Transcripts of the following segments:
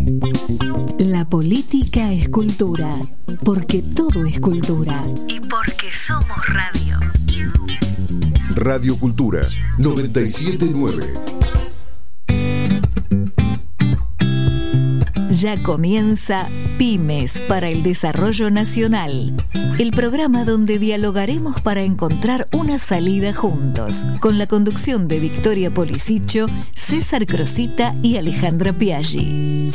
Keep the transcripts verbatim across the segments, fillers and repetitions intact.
La política es cultura, porque todo es cultura. Y porque somos radio. Radio Cultura noventa y siete punto nueve. Ya comienza Pymes para el Desarrollo Nacional, el programa donde dialogaremos para encontrar una salida juntos, con la conducción de Victoria Policicho, César Crosita y Alejandra Piaggi.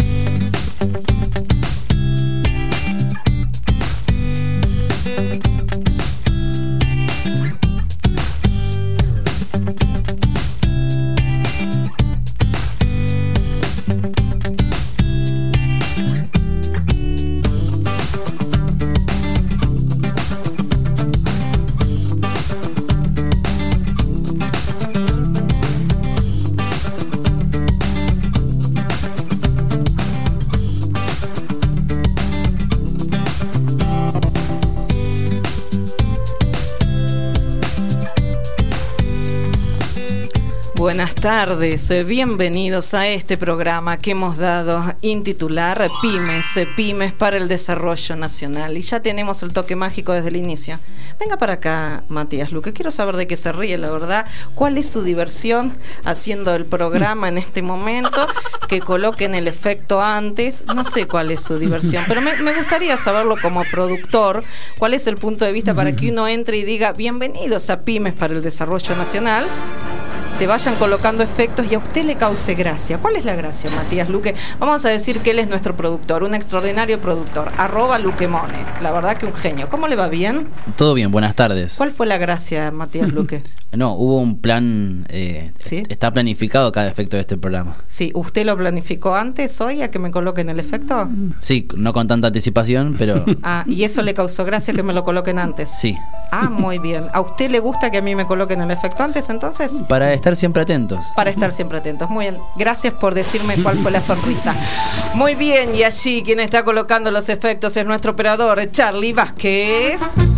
Buenas tardes, bienvenidos a este programa que hemos dado intitular Pymes, Pymes para el Desarrollo Nacional. Y ya tenemos el toque mágico desde el inicio. Venga para acá, Matías Luque, quiero saber de qué se ríe, la verdad. ¿Cuál es su diversión haciendo el programa en este momento? Que coloquen el efecto antes. No sé cuál es su diversión, pero me, me gustaría saberlo como productor. ¿Cuál es el punto de vista para que uno entre y diga bienvenidos a Pymes para el Desarrollo Nacional? Te vayan colocando efectos y a usted le cause gracia. ¿Cuál es la gracia, Matías Luque? Vamos a decir que él es nuestro productor, un extraordinario productor, arroba Luquemone. La verdad que un genio. ¿Cómo le va? ¿Bien? Todo bien, buenas tardes. ¿Cuál fue la gracia, Matías Luque? No, hubo un plan, eh, ¿sí? Está planificado cada efecto de este programa. Sí, ¿usted lo planificó antes hoy a que me coloquen el efecto? Sí, no con tanta anticipación, pero... Ah, ¿y eso le causó gracia que me lo coloquen antes? Sí. Ah, muy bien. ¿A usted le gusta que a mí me coloquen el efecto antes, entonces? Para estar siempre atentos. Para estar siempre atentos. Muy bien. Gracias por decirme cuál fue la sonrisa. Muy bien, y allí quien está colocando los efectos es nuestro operador, Charlie Vázquez.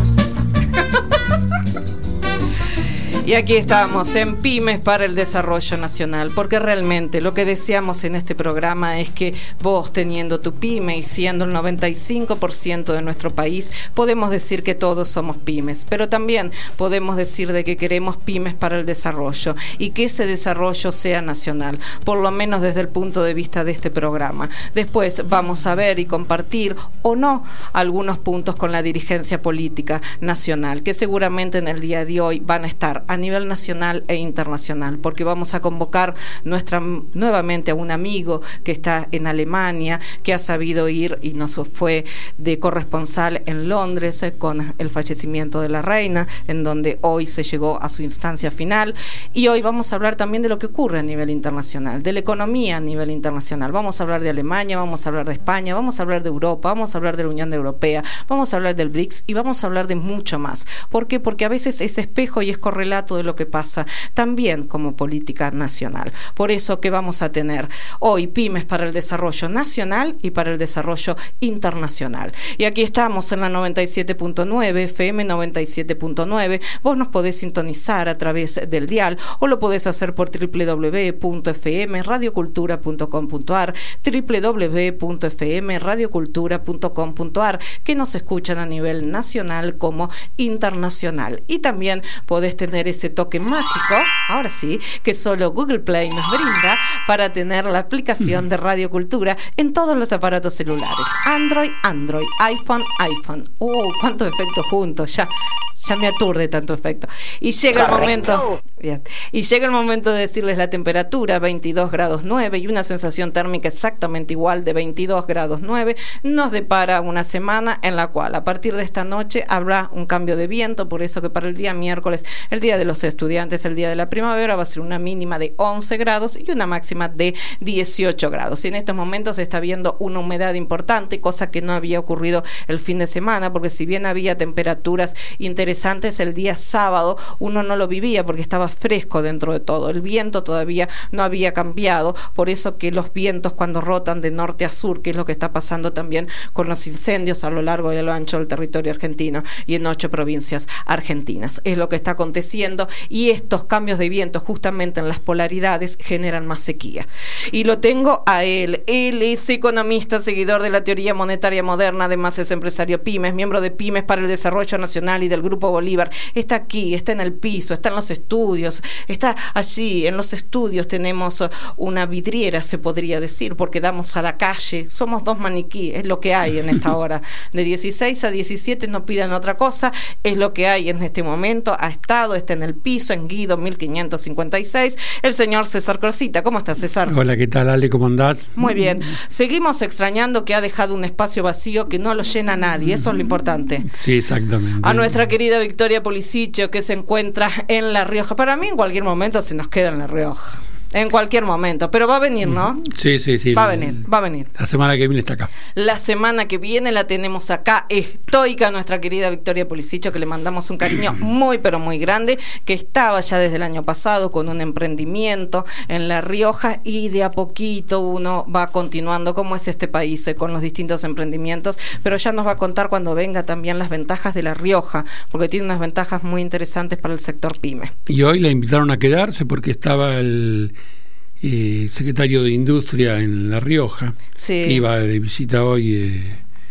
Y aquí estamos en Pymes para el Desarrollo Nacional, porque realmente lo que deseamos en este programa es que vos, teniendo tu pyme y siendo el noventa y cinco por ciento de nuestro país, podemos decir que todos somos pymes, pero también podemos decir de que queremos pymes para el desarrollo y que ese desarrollo sea nacional, por lo menos desde el punto de vista de este programa. Después vamos a ver y compartir o no algunos puntos con la dirigencia política nacional, que seguramente en el día de hoy van a estar a nivel nacional e internacional, porque vamos a convocar nuestra, nuevamente a un amigo que está en Alemania, que ha sabido ir y nos fue de corresponsal en Londres eh, con el fallecimiento de la reina, en donde hoy se llegó a su instancia final, y hoy vamos a hablar también de lo que ocurre a nivel internacional, de la economía a nivel internacional. Vamos a hablar de Alemania, vamos a hablar de España, vamos a hablar de Europa, vamos a hablar de la Unión Europea, vamos a hablar del B R I C S y vamos a hablar de mucho más. ¿Por qué? Porque a veces es espejo y es correlato de lo que pasa también como política nacional. Por eso que vamos a tener hoy Pymes para el Desarrollo Nacional y para el Desarrollo Internacional. Y aquí estamos en la noventa y siete punto nueve, F M noventa y siete punto nueve. Vos nos podés sintonizar a través del dial o lo podés hacer por doble u doble u doble u punto f m radio cultura punto com punto a r, doble u doble u doble u punto f m radio cultura punto com punto a r, que nos escuchan a nivel nacional como internacional. Y también podés tener ese toque mágico, ahora sí, que solo Google Play nos brinda para tener la aplicación de Radio Cultura en todos los aparatos celulares. Android, Android, iPhone, iPhone. ¡Oh, cuántos efectos juntos! Ya, ya me aturde tanto efecto. Y llega el momento... Bien. Y llega el momento de decirles la temperatura, veintidós grados nueve, y una sensación térmica exactamente igual de veintidós grados nueve, nos depara una semana en la cual a partir de esta noche habrá un cambio de viento, por eso que para el día miércoles, el día de los estudiantes, el día de la primavera, va a ser una mínima de once grados y una máxima de dieciocho grados. Y en estos momentos se está viendo una humedad importante, cosa que no había ocurrido el fin de semana, porque si bien había temperaturas interesantes el día sábado, uno no lo vivía porque estaba fresco dentro de todo. El viento todavía no había cambiado, por eso que los vientos cuando rotan de norte a sur, que es lo que está pasando también con los incendios a lo largo y a lo ancho del territorio argentino y en ocho provincias argentinas. Es lo que está aconteciendo sucediendo, y estos cambios de viento justamente en las polaridades generan más sequía. Y lo tengo a él. Él es economista, seguidor de la teoría monetaria moderna, además es empresario pymes, miembro de Pymes para el Desarrollo Nacional y del Grupo Bolívar. Está aquí, está en el piso, está en los estudios, está allí en los estudios. Tenemos una vidriera, se podría decir, porque damos a la calle. Somos dos maniquí, es lo que hay en esta hora. De dieciséis a diecisiete, no pidan otra cosa, es lo que hay en este momento. Ha estado, está en el piso, en Guido mil quinientos cincuenta y seis, el señor César Corsita. ¿Cómo estás, César? Hola, ¿qué tal, Ale? ¿Cómo andás? Muy bien. Seguimos extrañando que ha dejado un espacio vacío que no lo llena nadie, eso es lo importante. Sí, exactamente. A nuestra querida Victoria Pulisic, que se encuentra en La Rioja. Para mí en cualquier momento se nos queda en La Rioja. En cualquier momento, pero va a venir, ¿no? Sí, sí, sí. Va a venir, va a venir. La semana que viene está acá. La semana que viene la tenemos acá, estoica, nuestra querida Victoria Pulisic, que le mandamos un cariño muy, pero muy grande, que estaba ya desde el año pasado con un emprendimiento en La Rioja, y de a poquito uno va continuando, como es este país, eh, con los distintos emprendimientos, pero ya nos va a contar cuando venga también las ventajas de La Rioja, porque tiene unas ventajas muy interesantes para el sector pyme. Y hoy la invitaron a quedarse porque estaba el Eh, secretario de Industria en La Rioja, sí. que iba de visita hoy, eh,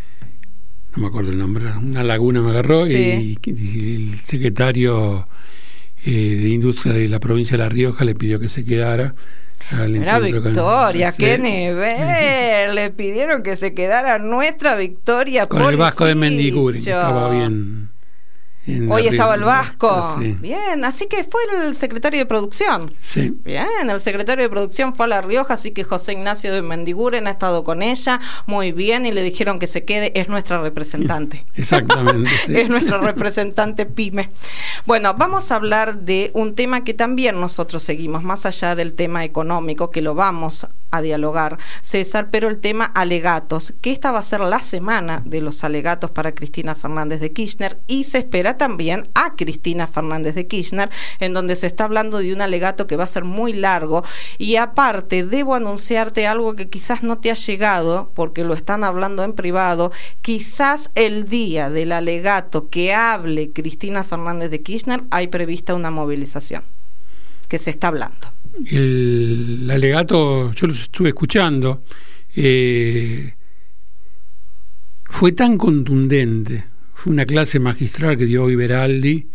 no me acuerdo el nombre, una laguna me agarró, sí. y, y el secretario eh, de Industria de la provincia de La Rioja le pidió que se quedara. Mira, Victoria, con... qué sí. nivel, le pidieron que se quedara nuestra Victoria con Pulisic. El Vasco de Mendiguri, estaba bien. Hoy estaba el Vasco. Sí. Bien, así que fue el secretario de producción. Sí. Bien, el secretario de producción fue a La Rioja, así que José Ignacio de Mendiguren ha estado con ella. Muy bien, y le dijeron que se quede, es nuestra representante. Exactamente. Sí. Es nuestra representante pyme. Bueno, vamos a hablar de un tema que también nosotros seguimos, más allá del tema económico, que lo vamos a dialogar, César, pero el tema alegatos, que esta va a ser la semana de los alegatos para Cristina Fernández de Kirchner, y se espera también a Cristina Fernández de Kirchner, en donde se está hablando de un alegato que va a ser muy largo. Y aparte, debo anunciarte algo que quizás no te ha llegado, porque lo están hablando en privado. Quizás el día del alegato que hable Cristina Fernández de Kirchner hay prevista una movilización, que se está hablando. El, el alegato, yo los estuve escuchando, eh, fue tan contundente. Fue una clase magistral que dio hoy Beraldi,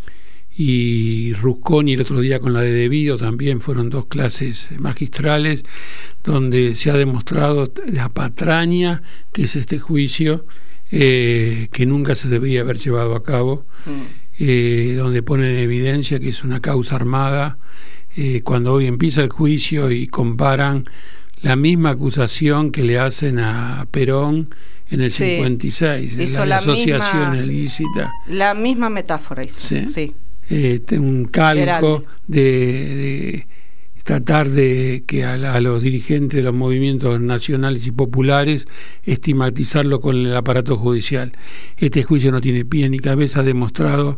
y Rusconi el otro día con la de Devido también fueron dos clases magistrales donde se ha demostrado la patraña que es este juicio, eh, que nunca se debería haber llevado a cabo, mm. eh, donde pone en evidencia que es una causa armada. Eh, cuando hoy empieza el juicio y comparan la misma acusación que le hacen a Perón en el sí. cincuenta y seis, hizo la, la asociación misma, ilícita. La misma metáfora hizo. Sí. sí. Eh, un calco de, de tratar de que a, a los dirigentes de los movimientos nacionales y populares estigmatizarlo con el aparato judicial. Este juicio no tiene pie ni cabeza, ha demostrado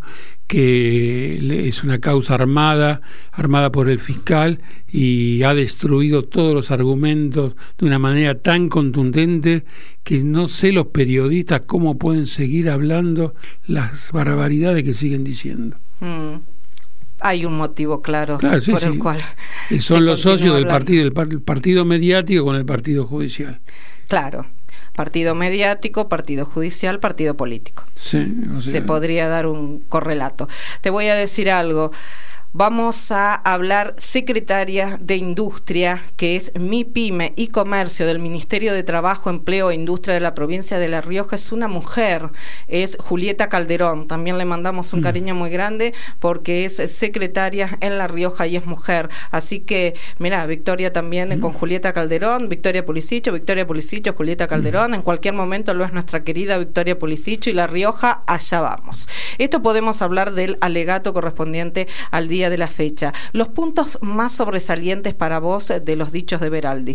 que es una causa armada, armada por el fiscal, y ha destruido todos los argumentos de una manera tan contundente que no sé los periodistas cómo pueden seguir hablando las barbaridades que siguen diciendo. Mm. Hay un motivo claro, claro sí, por sí. el cual son los socios del partido, el, par el partido mediático con el partido judicial. Claro, partido mediático, partido judicial, partido político. Sí, o sea, se podría dar un correlato. Te voy a decir algo. Vamos a hablar secretaria de Industria, que es MIPYME y Comercio del Ministerio de Trabajo, Empleo e Industria de la provincia de La Rioja. Es una mujer, es Julieta Calderón. También le mandamos un mm. cariño muy grande porque es secretaria en La Rioja y es mujer. Así que, mira, Victoria también mm. con Julieta Calderón, Victoria Pulisic, Victoria Pulisic, Julieta Calderón. Mm. En cualquier momento lo es nuestra querida Victoria Pulisic y La Rioja, allá vamos. Esto podemos hablar del alegato correspondiente al día de la fecha. Los puntos más sobresalientes para vos de los dichos de Beraldi.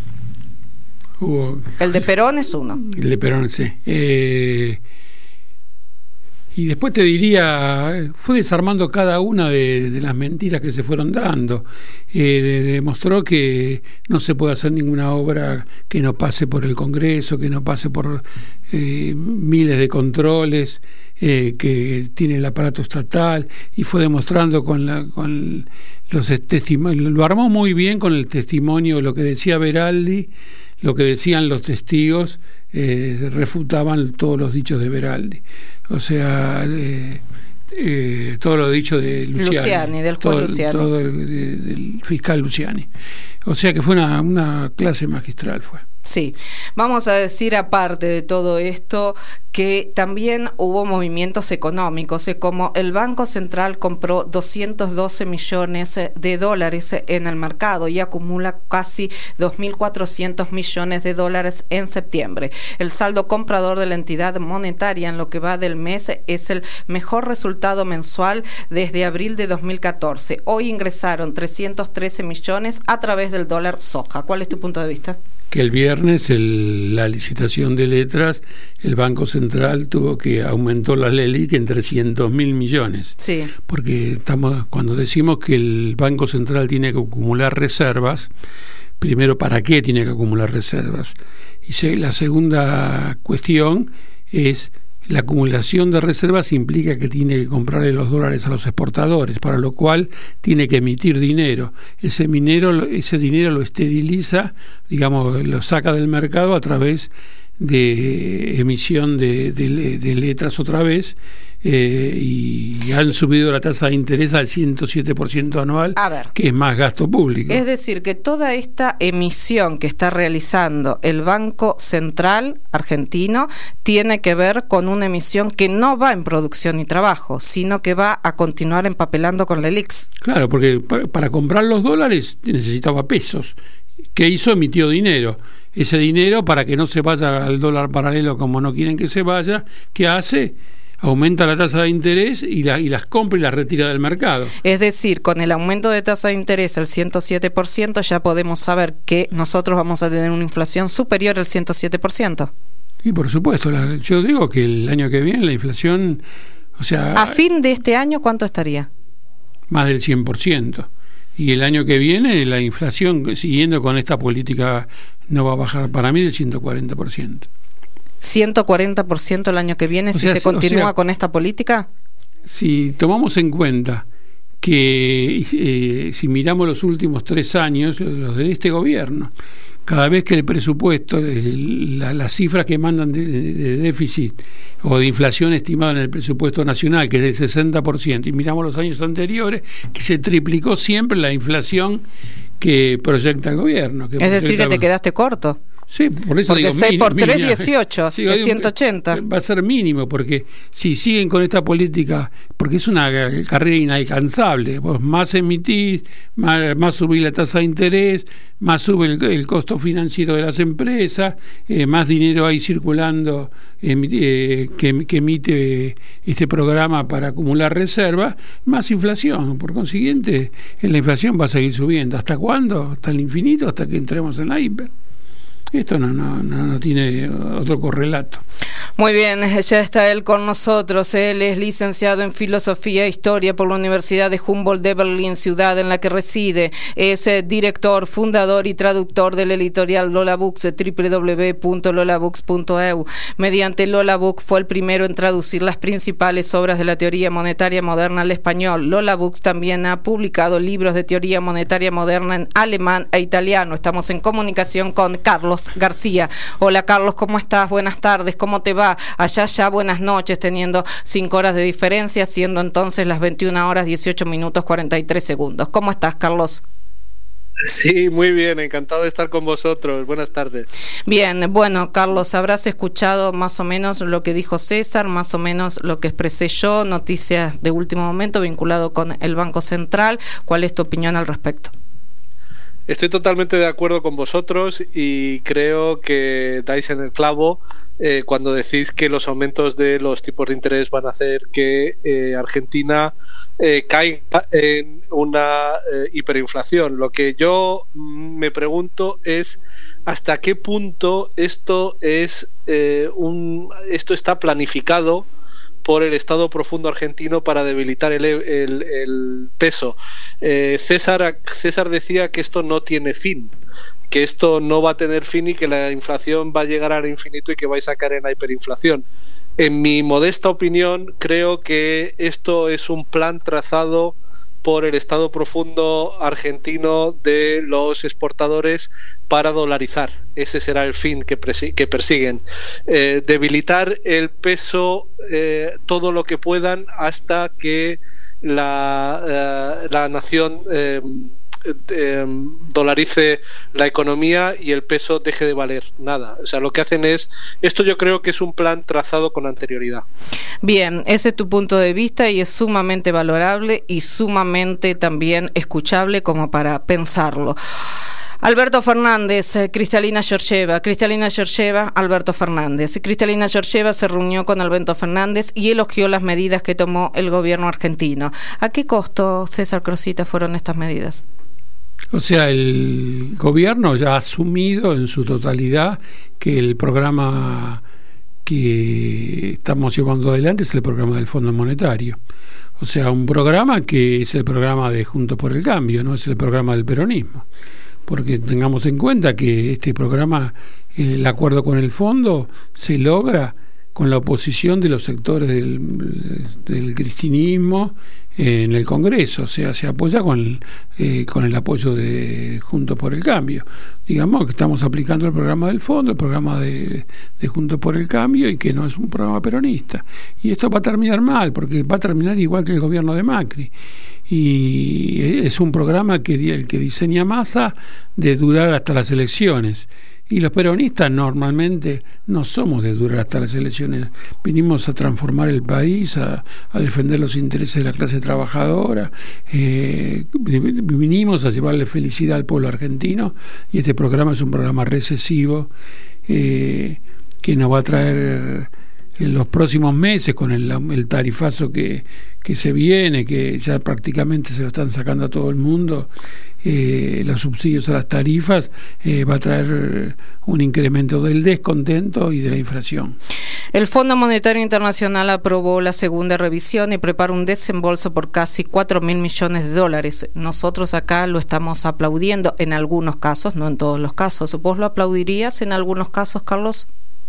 Uh, el de Perón es uno. El de Perón, sí. Eh, y después te diría, fue desarmando cada una de, de las mentiras que se fueron dando. Eh, de, demostró que no se puede hacer ninguna obra que no pase por el Congreso, que no pase por eh, miles de controles. eh, que tiene el aparato estatal, y fue demostrando con, la, con los testimonios, lo armó muy bien con el testimonio, lo que decía Veraldi, lo que decían los testigos, eh, refutaban todos los dichos de Veraldi. O sea, eh, eh, todo lo dicho de Luciani, Luciani del juez todo, Luciani. todo de, de, del fiscal Luciani. O sea que fue una, una clase magistral, fue. Sí, vamos a decir aparte de todo esto que también hubo movimientos económicos, eh, como el Banco Central compró doscientos doce millones de dólares en el mercado y acumula casi dos mil cuatrocientos millones de dólares en septiembre. El saldo comprador de la entidad monetaria en lo que va del mes es el mejor resultado mensual desde abril de dos mil catorce. Hoy ingresaron trescientos trece millones a través del dólar soja. ¿Cuál es tu punto de vista? Que el viernes el, la licitación de letras, el Banco Central tuvo que aumentó la LELIQ en trescientos mil millones. Sí. Porque estamos cuando decimos que el Banco Central tiene que acumular reservas, primero, ¿para qué tiene que acumular reservas? Y se, la segunda cuestión es la acumulación de reservas implica que tiene que comprarle los dólares a los exportadores, para lo cual tiene que emitir dinero. Ese dinero, ese dinero lo esteriliza, digamos, lo saca del mercado a través de emisión de, de, de letras otra vez, eh, y han subido la tasa de interés al ciento siete por ciento anual, a ver, que es más gasto público. Es decir, que toda esta emisión que está realizando el Banco Central argentino tiene que ver con una emisión que no va en producción y trabajo, sino que va a continuar empapelando con la LELIQ. Claro, porque para, para comprar los dólares necesitaba pesos. ¿Qué hizo? Emitió dinero. Ese dinero, para que no se vaya al dólar paralelo como no quieren que se vaya, ¿qué hace? Aumenta la tasa de interés y, la, y las compra y las retira del mercado. Es decir, con el aumento de tasa de interés al ciento siete por ciento ya podemos saber que nosotros vamos a tener una inflación superior al ciento siete por ciento. Y por supuesto, la, yo digo que el año que viene la inflación, o sea... A fin de este año, ¿cuánto estaría? Más del cien por ciento. Y el año que viene la inflación, siguiendo con esta política, no va a bajar para mí del ciento cuarenta por ciento. ¿ciento cuarenta por ciento el año que viene, o si sea, se continúa o sea, con esta política? Si tomamos en cuenta que eh, si miramos los últimos tres años, los de este gobierno, cada vez que el presupuesto, el, la, las cifras que mandan de, de déficit o de inflación estimada en el presupuesto nacional, que es del sesenta por ciento, y miramos los años anteriores, que se triplicó siempre la inflación que proyecta el gobierno. Que es decir, que te quedaste corto. Sí, por eso porque digo, seis por tres, mínimo, dieciocho, sí, es ciento ochenta. Va a ser mínimo, porque si siguen con esta política, porque es una carrera inalcanzable, vos más emitís, más, más subís la tasa de interés, más sube el, el costo financiero de las empresas, eh, más dinero hay circulando eh, que, que emite este programa para acumular reservas, más inflación. Por consiguiente, la inflación va a seguir subiendo. ¿Hasta cuándo? Hasta el infinito, hasta que entremos en la hiper. Esto no, no, no, no tiene otro correlato. Muy bien, ya está él con nosotros. Él es licenciado en Filosofía e Historia por la Universidad de Humboldt de Berlín, ciudad en la que reside. Es eh, director, fundador y traductor del editorial Lola Books, doble u doble u doble u punto lola books punto e u. Mediante Lola Book fue el primero en traducir las principales obras de la teoría monetaria moderna al español. Lola Books también ha publicado libros de teoría monetaria moderna en alemán e italiano. Estamos en comunicación con Carlos García. Hola Carlos, ¿cómo estás? Buenas tardes, ¿cómo te va? Allá ya buenas noches, teniendo cinco horas de diferencia, siendo entonces las veintiuna horas dieciocho minutos cuarenta y tres segundos. ¿Cómo estás, Carlos? Sí, muy bien, encantado de estar con vosotros. Buenas tardes. Bien, bueno, Carlos, habrás escuchado más o menos lo que dijo César, más o menos lo que expresé yo, noticias de último momento vinculado con el Banco Central. ¿Cuál es tu opinión al respecto? Estoy totalmente de acuerdo con vosotros y creo que dais en el clavo eh, cuando decís que los aumentos de los tipos de interés van a hacer que eh, Argentina eh, caiga en una eh, hiperinflación. Lo que yo me pregunto es hasta qué punto esto es eh, un esto está planificado por el Estado profundo argentino para debilitar el, el, el peso. Eh, César, César decía que esto no tiene fin, que esto no va a tener fin y que la inflación va a llegar al infinito y que vais a caer en la hiperinflación. En mi modesta opinión, creo que esto es un plan trazado por el Estado profundo argentino de los exportadores para dolarizar. Ese será el fin que, que persiguen. Eh, debilitar el peso eh, todo lo que puedan hasta que la, eh, la nación eh, eh, dolarice la economía y el peso deje de valer nada. O sea, lo que hacen es... Esto yo creo que es un plan trazado con anterioridad. Bien, ese es tu punto de vista y es sumamente valorable y sumamente también escuchable como para pensarlo. Alberto Fernández, eh, Cristalina Georgieva, Cristalina Georgieva, Alberto Fernández. Cristalina Georgieva se reunió con Alberto Fernández y elogió las medidas que tomó el gobierno argentino. ¿A qué costo, César Crosita, fueron estas medidas? O sea, el gobierno ya ha asumido en su totalidad que el programa que estamos llevando adelante es el programa del Fondo Monetario. O sea, un programa que es el programa de Juntos por el Cambio, no es el programa del peronismo. Porque tengamos en cuenta que este programa, el acuerdo con el fondo, se logra con la oposición de los sectores del, del cristinismo en el Congreso. O sea, se apoya con, eh, con el apoyo de Juntos por el Cambio. Digamos que estamos aplicando el programa del fondo, el programa de, de Juntos por el Cambio, y que no es un programa peronista. Y esto va a terminar mal, porque va a terminar igual que el gobierno de Macri. Y es un programa que el que diseña Massa de durar hasta las elecciones. Y los peronistas normalmente no somos de durar hasta las elecciones. Vinimos a transformar el país, a, a defender los intereses de la clase trabajadora, eh, vinimos a llevarle felicidad al pueblo argentino, y este programa es un programa recesivo eh, que nos va a traer en los próximos meses con el, el tarifazo que, que se viene, que ya prácticamente se lo están sacando a todo el mundo, eh, los subsidios a las tarifas, eh, va a traer un incremento del descontento y de la inflación. El Fondo Monetario Internacional aprobó la segunda revisión y prepara un desembolso por casi cuatro mil millones de dólares. Nosotros acá lo estamos aplaudiendo en algunos casos, no en todos los casos. ¿Vos lo aplaudirías en algunos casos, Carlos?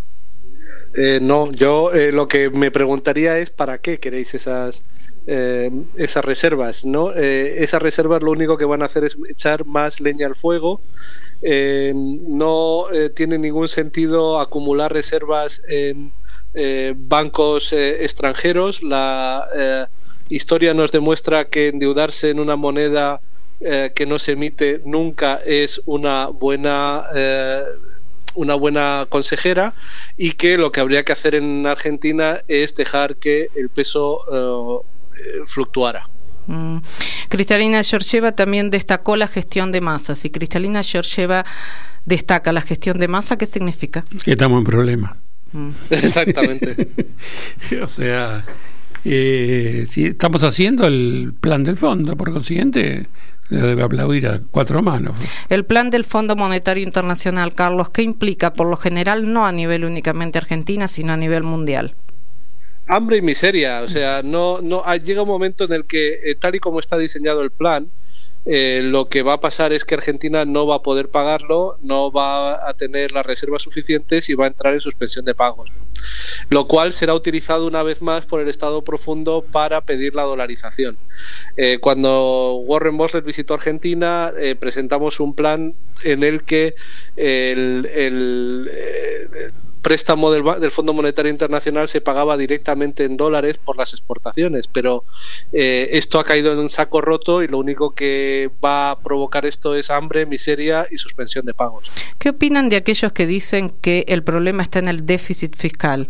Eh, no, yo eh, lo que me preguntaría es ¿para qué queréis esas eh, esas reservas? ¿No? Eh, esas reservas lo único que van a hacer es echar más leña al fuego. Eh, no eh, tiene ningún sentido acumular reservas en eh, bancos eh, extranjeros. La eh, historia nos demuestra que endeudarse en una moneda eh, que no se emite nunca es una buena eh, una buena consejera, y que lo que habría que hacer en Argentina es dejar que el peso uh, fluctuara. Mm. Cristalina Georgieva también destacó la gestión de Massa. Si Cristalina Georgieva destaca la gestión de Massa, ¿qué significa? Que estamos en problemas. Mm. Exactamente. O sea, eh, si estamos haciendo el plan del fondo, por consiguiente debe aplaudir a cuatro manos. El plan del Fondo Monetario Internacional, Carlos, ¿qué implica? Por lo general, no a nivel únicamente Argentina, sino a nivel mundial. Hambre y miseria. O sea, no, no llega un momento en el que, eh, tal y como está diseñado el plan, eh, lo que va a pasar es que Argentina no va a poder pagarlo, no va a tener las reservas suficientes y va a entrar en suspensión de pagos, lo cual será utilizado una vez más por el Estado profundo para pedir la dolarización. Eh, cuando Warren Buffett visitó Argentina, eh, presentamos un plan en el que el, el eh, préstamo del, del Fondo Monetario Internacional se pagaba directamente en dólares por las exportaciones, pero eh, esto ha caído en un saco roto y lo único que va a provocar esto es hambre, miseria y suspensión de pagos. ¿Qué opinan de aquellos que dicen que el problema está en el déficit fiscal?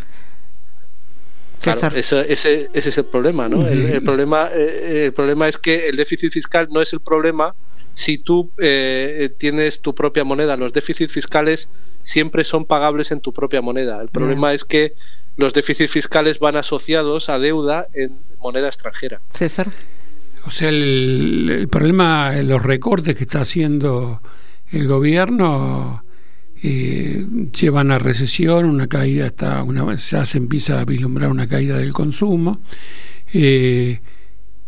Claro, ese, ese, ese es el problema, ¿no? El, el problema, eh, el problema es que el déficit fiscal no es el problema si tú eh, tienes tu propia moneda. Los déficits fiscales siempre son pagables en tu propia moneda. El problema mm. es que los déficits fiscales van asociados a deuda en moneda extranjera. César. O sea, el, el problema, los recortes que está haciendo el gobierno eh, llevan a recesión, una caída, hasta una, ya se empieza a vislumbrar una caída del consumo. Eh,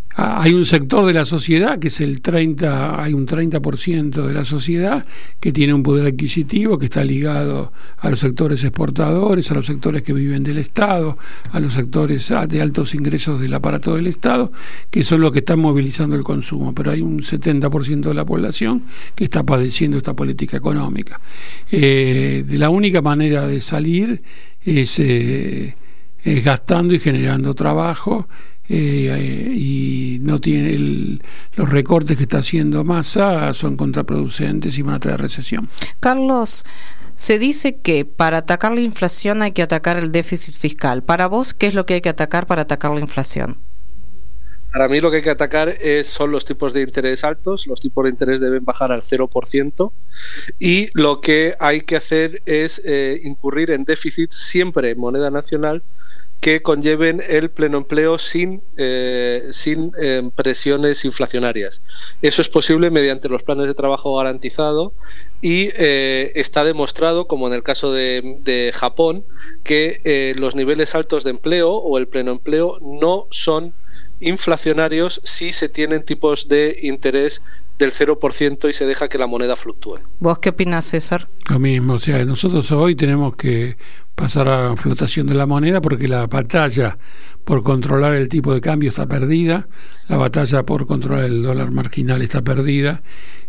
hay un sector de la sociedad que es el treinta, hay un treinta por ciento de la sociedad que tiene un poder adquisitivo que está ligado a los sectores exportadores, a los sectores que viven del Estado, a los sectores de altos ingresos del aparato del Estado, que son los que están movilizando el consumo, pero hay un setenta por ciento de la población que está padeciendo esta política económica. Eh, de la única manera de salir es, eh, es gastando y generando trabajo. Eh, eh, y no tiene el, los recortes que está haciendo Massa son contraproducentes y van a traer recesión. Carlos, se dice que para atacar la inflación hay que atacar el déficit fiscal. Para vos, ¿qué es lo que hay que atacar para atacar la inflación? Para mí lo que hay que atacar es, son los tipos de interés altos. Los tipos de interés deben bajar al cero por ciento y lo que hay que hacer es eh, incurrir en déficits siempre en moneda nacional que conlleven el pleno empleo sin, eh, sin eh, presiones inflacionarias. Eso es posible mediante los planes de trabajo garantizado y eh, está demostrado, como en el caso de, de Japón, que eh, los niveles altos de empleo o el pleno empleo no son inflacionarios si se tienen tipos de interés del cero por ciento y se deja que la moneda fluctúe. ¿Vos qué opinás, César? Lo mismo, o sea, nosotros hoy tenemos que pasar a flotación de la moneda porque la batalla por controlar el tipo de cambio está perdida, la batalla por controlar el dólar marginal está perdida,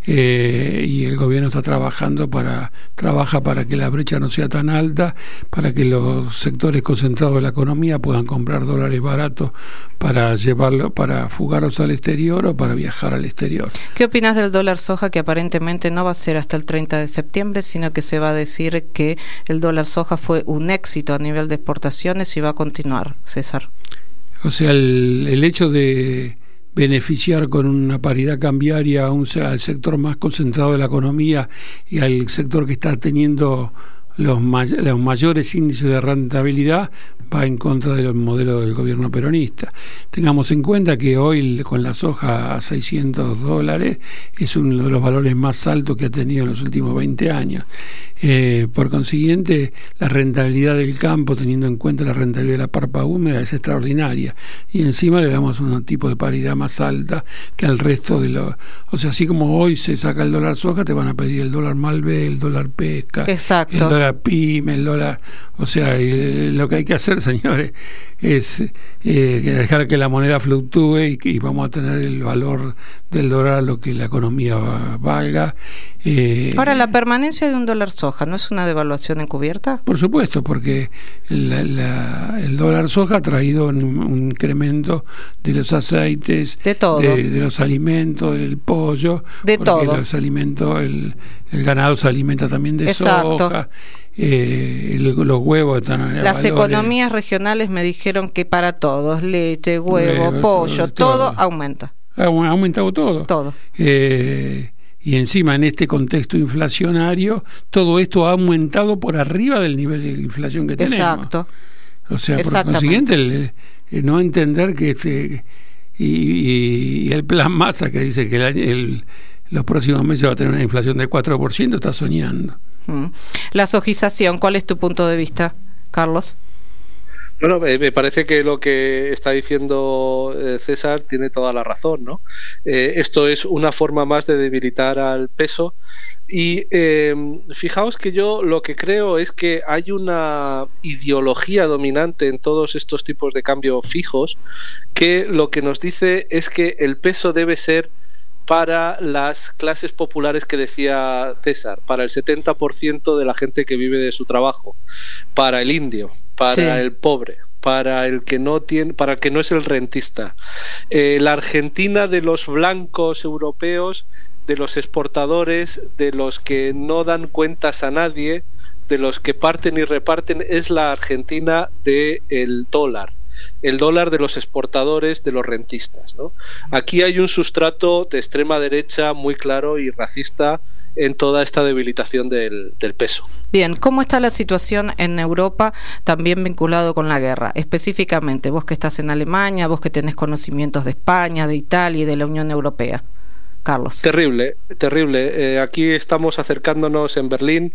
eh, y el gobierno está trabajando para trabaja para que la brecha no sea tan alta, para que los sectores concentrados de la economía puedan comprar dólares baratos para llevarlo, para fugarlos al exterior o para viajar al exterior. ¿Qué opinas del dólar soja, que aparentemente no va a ser hasta el treinta de septiembre, sino que se va a decir que el dólar soja fue un éxito a nivel de exportaciones y va a continuar, César? O sea, el, el hecho de beneficiar con una paridad cambiaria a un, al sector más concentrado de la economía y al sector que está teniendo los, may, los mayores índices de rentabilidad va en contra del modelo del gobierno peronista. Tengamos en cuenta que hoy con la soja a seiscientos dólares es uno de los valores más altos que ha tenido en los últimos veinte años. Eh, por consiguiente, la rentabilidad del campo, teniendo en cuenta la rentabilidad de la parpa húmeda, es extraordinaria. Y encima le damos un tipo de paridad más alta que al resto de los... O sea, así como hoy se saca el dólar soja, te van a pedir el dólar Malbec, el dólar pesca, exacto, el dólar pyme, el dólar... O sea, el, lo que hay que hacer, señores, es eh, dejar que la moneda fluctúe y, y vamos a tener el valor del dólar a lo que la economía valga. Eh, Ahora, la permanencia de un dólar soja, ¿no es una devaluación encubierta? Por supuesto, porque la, la, el dólar soja ha traído un, un incremento de los aceites, de todo, de, de los alimentos, del pollo, de porque todo. Los alimentos, el, el ganado se alimenta también de exacto. soja. Eh, el, los huevos están en las valores. Economías regionales me dijeron que para todos, leche, huevo, huevo pollo, todo, todo, todo aumenta. Ha aumentado todo. Todo. Eh, y encima en este contexto inflacionario, todo esto ha aumentado por arriba del nivel de inflación que tenemos. Exacto. O sea, por consiguiente, el, el no entender que este y, y, y el plan Massa que dice que el, el, los próximos meses va a tener una inflación del cuatro por ciento, está soñando. La sojización, ¿cuál es tu punto de vista, Carlos? Bueno, eh, me parece que lo que está diciendo eh, César tiene toda la razón, ¿no? Eh, esto es una forma más de debilitar al peso y eh, fijaos que yo lo que creo es que hay una ideología dominante en todos estos tipos de cambio fijos que lo que nos dice es que el peso debe ser para las clases populares que decía César, para el setenta por ciento de la gente que vive de su trabajo, para el indio, para sí. el pobre, para el que no tiene, para el que no es el rentista. Eh, la Argentina de los blancos europeos, de los exportadores, de los que no dan cuentas a nadie, de los que parten y reparten, es la Argentina del dólar. El dólar de los exportadores, de los rentistas, ¿no? Aquí hay un sustrato de extrema derecha muy claro y racista en toda esta debilitación del, del peso. Bien, ¿cómo está la situación en Europa también vinculado con la guerra? Específicamente, vos que estás en Alemania, vos que tenés conocimientos de España, de Italia y de la Unión Europea. Carlos. Terrible, terrible. Eh, aquí estamos acercándonos en Berlín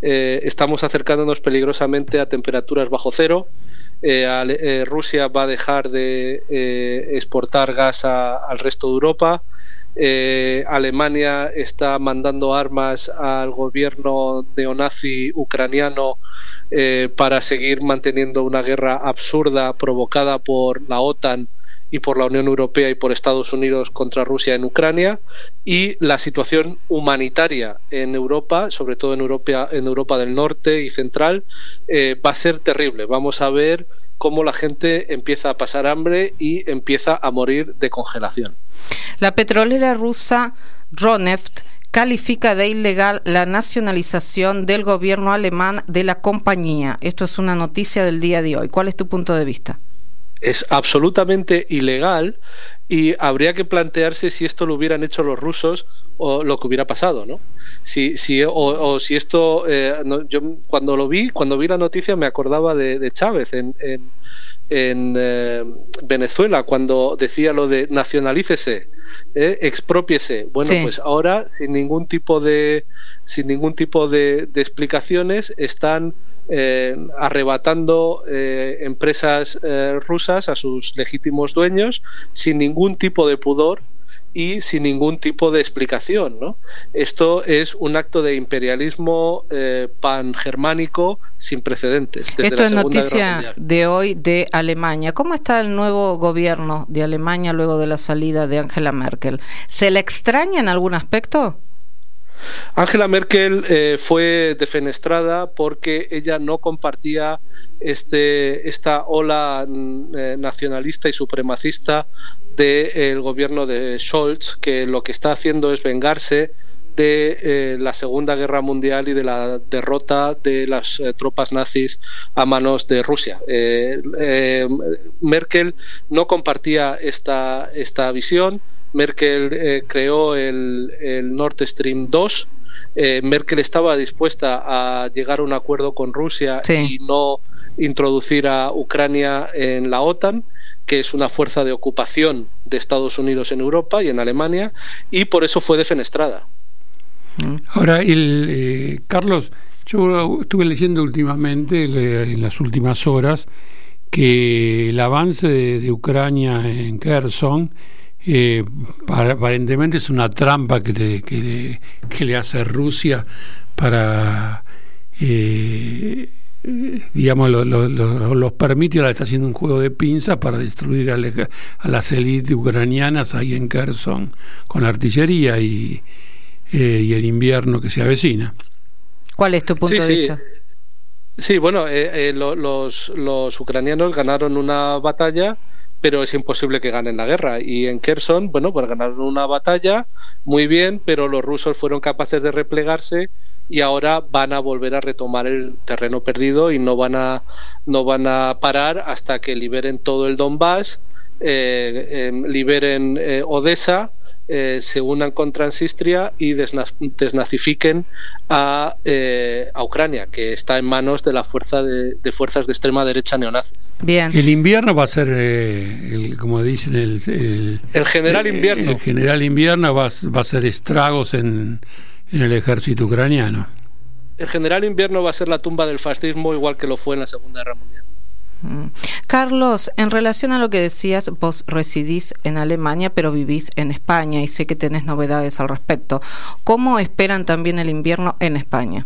eh, estamos acercándonos peligrosamente a temperaturas bajo cero. Eh, eh, Rusia va a dejar de eh, exportar gas a, al resto de Europa. Eh, Alemania está mandando armas al gobierno neonazi ucraniano eh, para seguir manteniendo una guerra absurda provocada por la OTAN y por la Unión Europea y por Estados Unidos contra Rusia en Ucrania, y la situación humanitaria en Europa, sobre todo en Europa, en Europa del Norte y Central, eh, va a ser terrible. Vamos a ver cómo la gente empieza a pasar hambre y empieza a morir de congelación. La petrolera rusa Rosneft califica de ilegal la nacionalización del gobierno alemán de la compañía. Esto es una noticia del día de hoy. ¿Cuál es tu punto de vista? Es absolutamente ilegal y habría que plantearse si esto lo hubieran hecho los rusos o lo que hubiera pasado, ¿no? Si, si, o, o si esto, eh, no, yo cuando lo vi, cuando vi la noticia me acordaba de, de Chávez en, en, en eh, Venezuela, cuando decía lo de nacionalícese, eh, expropiese. Bueno, sí. Pues ahora sin ningún tipo de, sin ningún tipo de, de explicaciones están Eh, arrebatando eh, empresas eh, rusas a sus legítimos dueños sin ningún tipo de pudor y sin ningún tipo de explicación, ¿no? Esto es un acto de imperialismo eh, pangermánico sin precedentes. Desde Esto la es Segunda noticia Guerra Mundial. De hoy de Alemania. ¿Cómo está el nuevo gobierno de Alemania luego de la salida de Angela Merkel? ¿Se le extraña en algún aspecto? Angela Merkel eh, fue defenestrada porque ella no compartía este, esta ola eh, nacionalista y supremacista del de, gobierno de Scholz, que lo que está haciendo es vengarse de eh, la Segunda Guerra Mundial y de la derrota de las eh, tropas nazis a manos de Rusia. Eh, eh, Merkel no compartía esta, esta visión. Merkel eh, creó el, el Nord Stream dos. Eh, Merkel estaba dispuesta a llegar a un acuerdo con Rusia sí. y no introducir a Ucrania en la OTAN, que es una fuerza de ocupación de Estados Unidos en Europa y en Alemania, y por eso fue defenestrada. Ahora, el, eh, Carlos, yo estuve leyendo últimamente, en las últimas horas, que el avance de, de Ucrania en Kherson Eh, aparentemente es una trampa que le, que le, que le hace Rusia para eh, digamos lo, lo, lo, los permite, ahora está haciendo un juego de pinzas para destruir a, le, a las élites ucranianas ahí en Kherson con la artillería y, eh, y el invierno que se avecina. ¿Cuál es tu punto sí, de sí. vista? Sí, bueno, eh, eh, lo, los, los ucranianos ganaron una batalla, pero es imposible que ganen la guerra. Y en Kherson, bueno, pues ganaron una batalla, muy bien, pero los rusos fueron capaces de replegarse y ahora van a volver a retomar el terreno perdido y no van a, no van a parar hasta que liberen todo el Donbass, eh, eh, liberen eh, Odessa, eh, se unan con Transnistria y desna- desnazifiquen a, eh, a Ucrania, que está en manos de la fuerza de, de fuerzas de extrema derecha neonazis. Bien. El invierno va a ser, eh, el, como dicen, el, el, el general invierno. El, el general invierno va, va a hacer estragos en, en el ejército ucraniano. El general invierno va a ser la tumba del fascismo, igual que lo fue en la Segunda Guerra Mundial. Carlos, en relación a lo que decías, vos residís en Alemania pero vivís en España y sé que tenés novedades al respecto. ¿Cómo esperan también el invierno en España?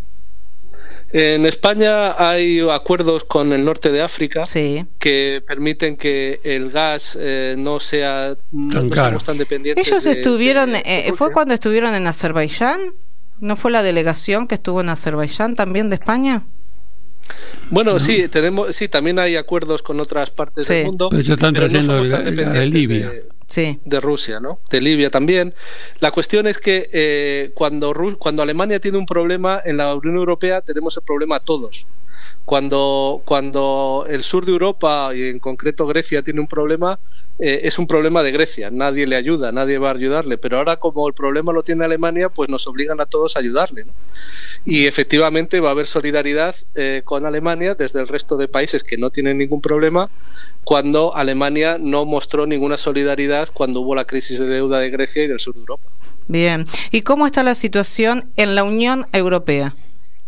En España hay acuerdos con el norte de África sí. que permiten que el gas eh, no sea no, no claro. tan dependientes. Ellos de, estuvieron, de, de eh, ¿fue cuando estuvieron en Azerbaiyán? ¿No fue la delegación que estuvo en Azerbaiyán también de España? Bueno, ¿no? sí, tenemos, sí, también hay acuerdos con otras partes sí. del mundo. Pero están pero trayendo no somos tan la, dependientes de Libia. De, sí. de Rusia, ¿no? De Libia también. La cuestión es que eh, cuando, Ru- cuando Alemania tiene un problema, en la Unión Europea tenemos el problema todos. Cuando, cuando el sur de Europa, y en concreto Grecia, tiene un problema, eh, es un problema de Grecia. Nadie le ayuda, nadie va a ayudarle. Pero ahora, como el problema lo tiene Alemania, pues nos obligan a todos a ayudarle, ¿no? Y efectivamente va a haber solidaridad eh, con Alemania desde el resto de países que no tienen ningún problema, cuando Alemania no mostró ninguna solidaridad cuando hubo la crisis de deuda de Grecia y del sur de Europa. Bien. ¿Y cómo está la situación en la Unión Europea?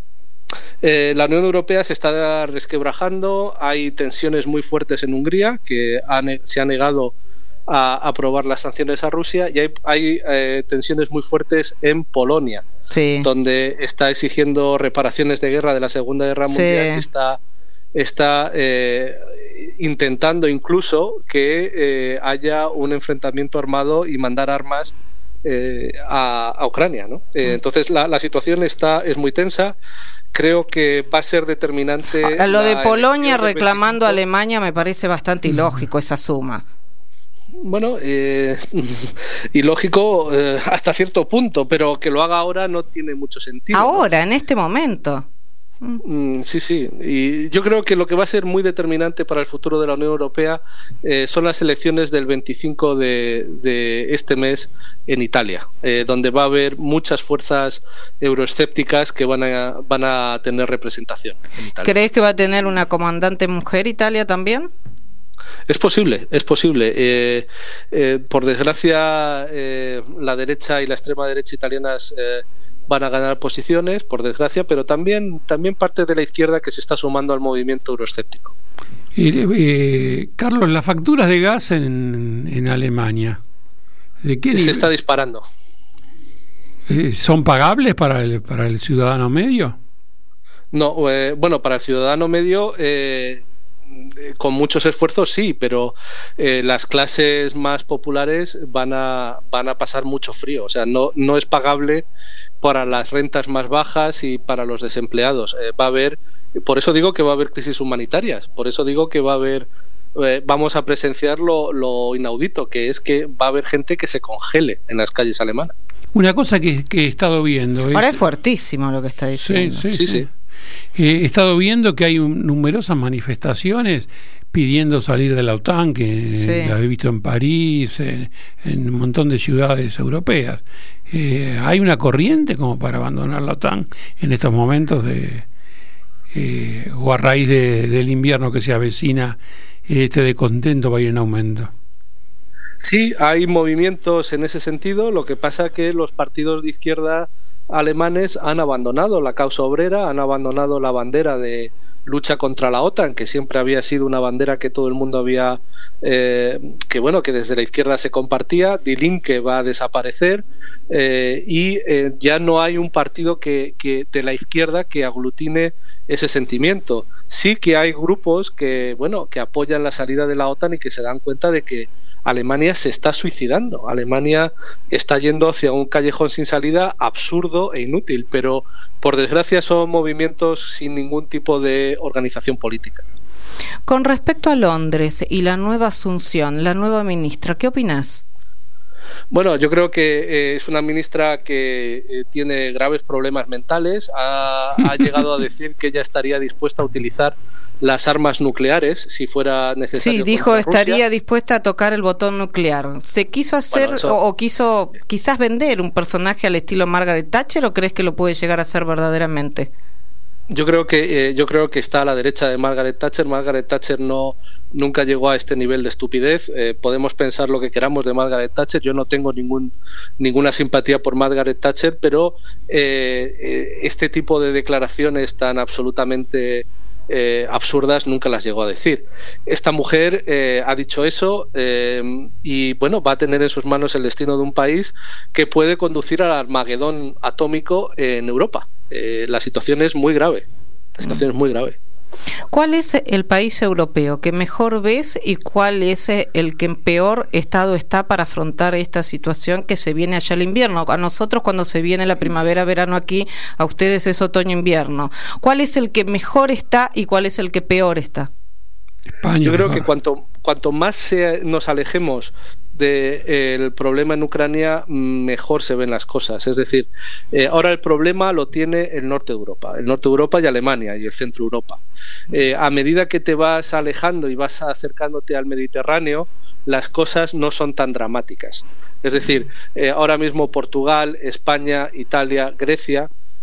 Eh, la Unión Europea se está resquebrajando, hay tensiones muy fuertes en Hungría, que ha se ha negado a aprobar las sanciones a Rusia, y hay, hay eh, tensiones muy fuertes en Polonia, sí. donde está exigiendo reparaciones de guerra de la Segunda Guerra Mundial, sí. está, está eh, intentando incluso que eh, haya un enfrentamiento armado y mandar armas eh, a, a Ucrania, ¿no? Eh, entonces la, la situación está es muy tensa. Creo que va a ser determinante. Ahora, lo de Polonia reclamando a Alemania me parece bastante ilógico, esa suma. Bueno, eh, ilógico eh, hasta cierto punto, pero que lo haga ahora no tiene mucho sentido. Ahora, ¿no? En este momento. Mm, sí, sí. Y yo creo que lo que va a ser muy determinante para el futuro de la Unión Europea eh, son las elecciones del veinticinco de, de este mes en Italia, eh, donde va a haber muchas fuerzas euroescépticas que van a, van a tener representación en Italia. ¿Crees que va a tener una comandante mujer Italia también? Es posible, es posible. Eh, eh, por desgracia, eh, la derecha y la extrema derecha italianas eh, van a ganar posiciones, por desgracia, pero también, también parte de la izquierda que se está sumando al movimiento euroescéptico. Eh, eh, Carlos, las facturas de gas en, en Alemania, ¿de qué se nivel? está disparando? Eh, ¿Son pagables para el, para el ciudadano medio? No, eh, bueno, para el ciudadano medio... Eh, con muchos esfuerzos sí, pero eh, las clases más populares van a van a pasar mucho frío, o sea, no no es pagable para las rentas más bajas y para los desempleados. Eh, va a haber, por eso digo que va a haber crisis humanitarias, por eso digo que va a haber eh, vamos a presenciar lo, lo inaudito, que es que va a haber gente que se congele en las calles alemanas. Una cosa que, que he estado viendo es... Ahora es fuertísimo lo que está diciendo. Sí, sí, sí, sí. sí. Eh, he estado viendo que hay un, numerosas manifestaciones pidiendo salir de la OTAN, que sí. eh, la he visto en París, en, en un montón de ciudades europeas. Eh, ¿Hay una corriente como para abandonar la OTAN en estos momentos de eh, o a raíz de, del invierno que se avecina, este descontento va a ir en aumento? Sí, hay movimientos en ese sentido. Lo que pasa es que los partidos de izquierda alemanes han abandonado la causa obrera, han abandonado la bandera de lucha contra la OTAN, que siempre había sido una bandera que todo el mundo había, eh, que bueno, que desde la izquierda se compartía. Die Linke va a desaparecer eh, y eh, ya no hay un partido que, que de la izquierda que aglutine ese sentimiento. Sí que hay grupos que, bueno, que apoyan la salida de la OTAN y que se dan cuenta de que Alemania se está suicidando. Alemania está yendo hacia un callejón sin salida absurdo e inútil, pero por desgracia son movimientos sin ningún tipo de organización política. Con respecto a Londres y la nueva asunción, la nueva ministra, ¿qué opinas? Bueno, yo creo que eh, es una ministra que eh, tiene graves problemas mentales. Ha, ha llegado a decir que ella estaría dispuesta a utilizar las armas nucleares si fuera necesario. Sí, dijo estaría dispuesta a tocar el botón nuclear. ¿Se quiso hacer bueno, eso... o, o quiso quizás vender un personaje al estilo Margaret Thatcher, o crees que lo puede llegar a hacer verdaderamente? Yo creo que eh, yo creo que está a la derecha de Margaret Thatcher. Margaret Thatcher no nunca llegó a este nivel de estupidez. Eh, podemos pensar lo que queramos de Margaret Thatcher. Yo no tengo ningún ninguna simpatía por Margaret Thatcher, pero eh, eh, este tipo de declaraciones tan absolutamente Eh, absurdas nunca las llegó a decir. Esta mujer eh, ha dicho eso eh, y bueno, va a tener en sus manos el destino de un país que puede conducir al Armagedón atómico en Europa. Eh, la situación es muy grave. La situación mm. es muy grave. ¿Cuál es el país europeo que mejor ves y cuál es el que en peor estado está para afrontar esta situación que se viene allá el invierno? A nosotros cuando se viene la primavera, verano aquí, a ustedes es otoño, invierno. ¿Cuál es el que mejor está y cuál es el que peor está? España, Yo creo mejor. que cuanto, cuanto más se, nos alejemos del de problema en Ucrania, mejor se ven las cosas. Es decir, eh, ahora el problema lo tiene el norte de Europa, el norte de Europa y Alemania y el centro de Europa. Eh, a medida que te vas alejando y vas acercándote al Mediterráneo, las cosas no son tan dramáticas. Es decir, eh, ahora mismo Portugal, España, Italia, Grecia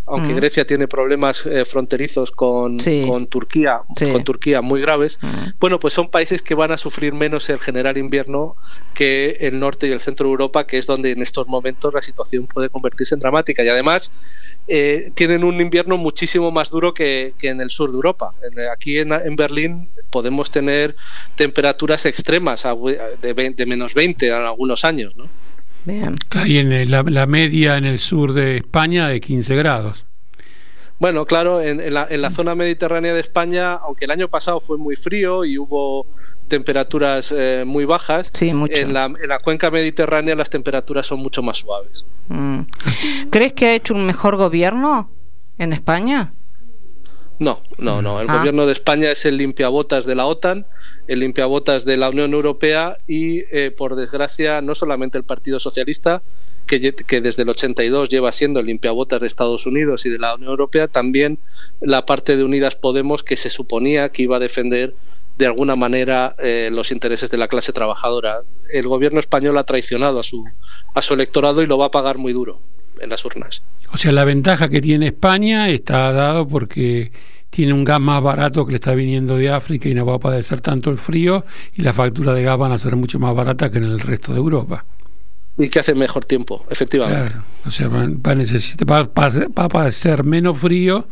aunque mm. Grecia tiene problemas eh, fronterizos con, sí. con Turquía, sí. con Turquía muy graves, mm. bueno, pues son países que van a sufrir menos el general invierno que el norte y el centro de Europa, que es donde en estos momentos la situación puede convertirse en dramática. Y además eh, tienen un invierno muchísimo más duro que, que en el sur de Europa. En, aquí en, en Berlín podemos tener temperaturas extremas de, de menos veinte en algunos años, ¿no? Bien. Hay en la, la media en el sur de España de quince grados. Bueno, claro, en, en, la, en la zona mediterránea de España, aunque el año pasado fue muy frío y hubo temperaturas eh, muy bajas, sí, mucho. En, la, en la cuenca mediterránea las temperaturas son mucho más suaves. Mm. ¿Crees que ha hecho un mejor gobierno en España? No, no, no. El ah. gobierno de España es el limpiabotas de la OTAN, el limpiabotas de la Unión Europea y, eh, por desgracia, no solamente el Partido Socialista, que, que desde el ochenta y dos lleva siendo el limpiabotas de Estados Unidos y de la Unión Europea, también la parte de Unidas Podemos, que se suponía que iba a defender de alguna manera eh, los intereses de la clase trabajadora. El gobierno español ha traicionado a su, a su electorado y lo va a pagar muy duro en las urnas. O sea, la ventaja que tiene España está dado porque tiene un gas más barato que le está viniendo de África y no va a padecer tanto el frío, y las facturas de gas van a ser mucho más baratas que en el resto de Europa. Y que hace mejor tiempo, efectivamente. Claro, o sea, va, va a necesitar, va, va a padecer menos frío,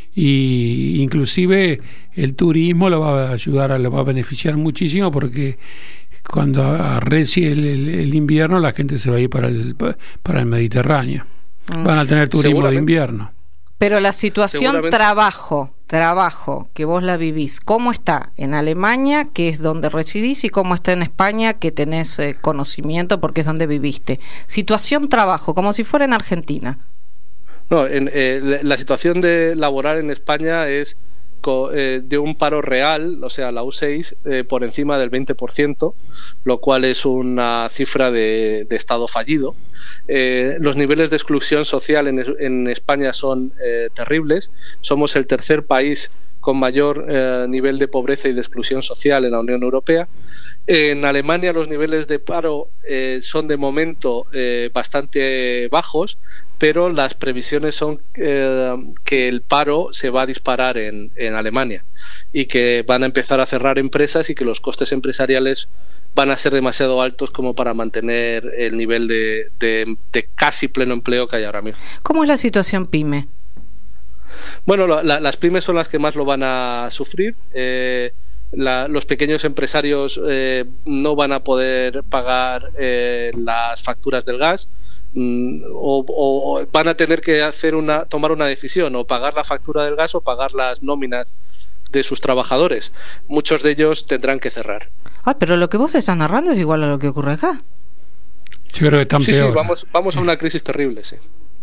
y inclusive el turismo lo va a ayudar, a, lo va a beneficiar muchísimo, porque cuando arrecie el, el, el invierno la gente se va a ir para el, para el Mediterráneo. Van a tener turismo de invierno. Pero la situación trabajo, trabajo, que vos la vivís, ¿cómo está en Alemania, que es donde residís, y cómo está en España, que tenés eh, conocimiento porque es donde viviste? Situación trabajo, como si fuera en Argentina. No, en, eh, la situación de laboral en España es co, eh, de un paro real, o sea, la U seis, eh, por encima del veinte por ciento, lo cual es una cifra de, de estado fallido. Eh, los niveles de exclusión social en, en España son eh, terribles. Somos el tercer país con mayor eh, nivel de pobreza y de exclusión social en la Unión Europea. En Alemania los niveles de paro eh, son de momento eh, bastante bajos, pero las previsiones son eh, que el paro se va a disparar en, en Alemania y que van a empezar a cerrar empresas y que los costes empresariales van a ser demasiado altos como para mantener el nivel de, de, de casi pleno empleo que hay ahora mismo. ¿Cómo es la situación PYME? Bueno, la, las pymes son las que más lo van a sufrir. Eh, la, los pequeños empresarios eh, no van a poder pagar eh, las facturas del gas, mm, o, o van a tener que hacer una, tomar una decisión, o pagar la factura del gas o pagar las nóminas de sus trabajadores. Muchos de ellos tendrán que cerrar. Ah, pero lo que vos estás narrando es igual a lo que ocurre acá. Yo creo que están sí, peor. Sí, vamos, vamos a una crisis terrible, sí.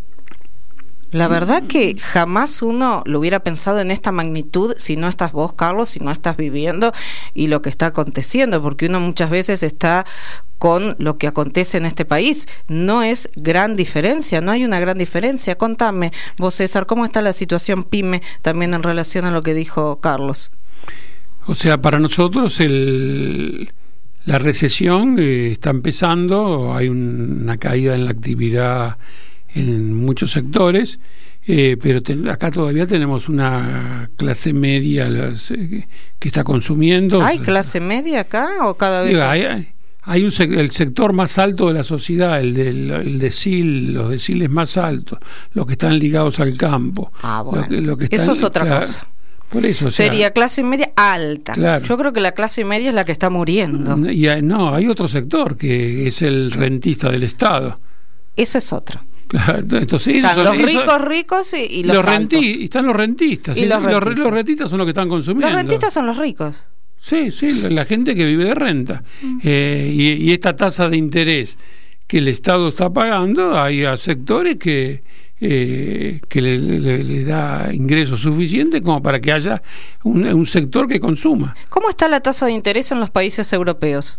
La verdad que jamás uno lo hubiera pensado en esta magnitud si no estás vos, Carlos, si no estás viviendo y lo que está aconteciendo, porque uno muchas veces está con lo que acontece en este país. No es gran diferencia, no hay una gran diferencia. Contame vos, César, ¿cómo está la situación PYME también en relación a lo que dijo Carlos? O sea, para nosotros el, la recesión eh, está empezando, hay un, una caída en la actividad en muchos sectores, eh, pero ten, acá todavía tenemos una clase media las, eh, que está consumiendo. ¿Hay clase media acá o cada vez? Diga, hay, hay un sec- el sector más alto de la sociedad, el, del, el decil, los deciles más altos, los que están ligados al campo. Ah, bueno. Lo que, lo que están, eso es otra claro, cosa. Por eso, o sea, sería clase media alta. Claro. Yo creo que la clase media es la que está muriendo. Y hay, no, hay otro sector que es el rentista del Estado. Ese es otro. Entonces, están eso, los eso, ricos ricos y, y los, los altos. Renti, están los rentistas. Y ¿sí? los, rentistas. Los, los rentistas son los que están consumiendo. Los rentistas son los ricos. Sí, sí, la gente que vive de renta. Mm. Eh, y, y esta tasa de interés que el Estado está pagando, hay a sectores que, eh, que le, le, le da ingresos suficientes como para que haya un, un sector que consuma. ¿Cómo está la tasa de interés en los países europeos?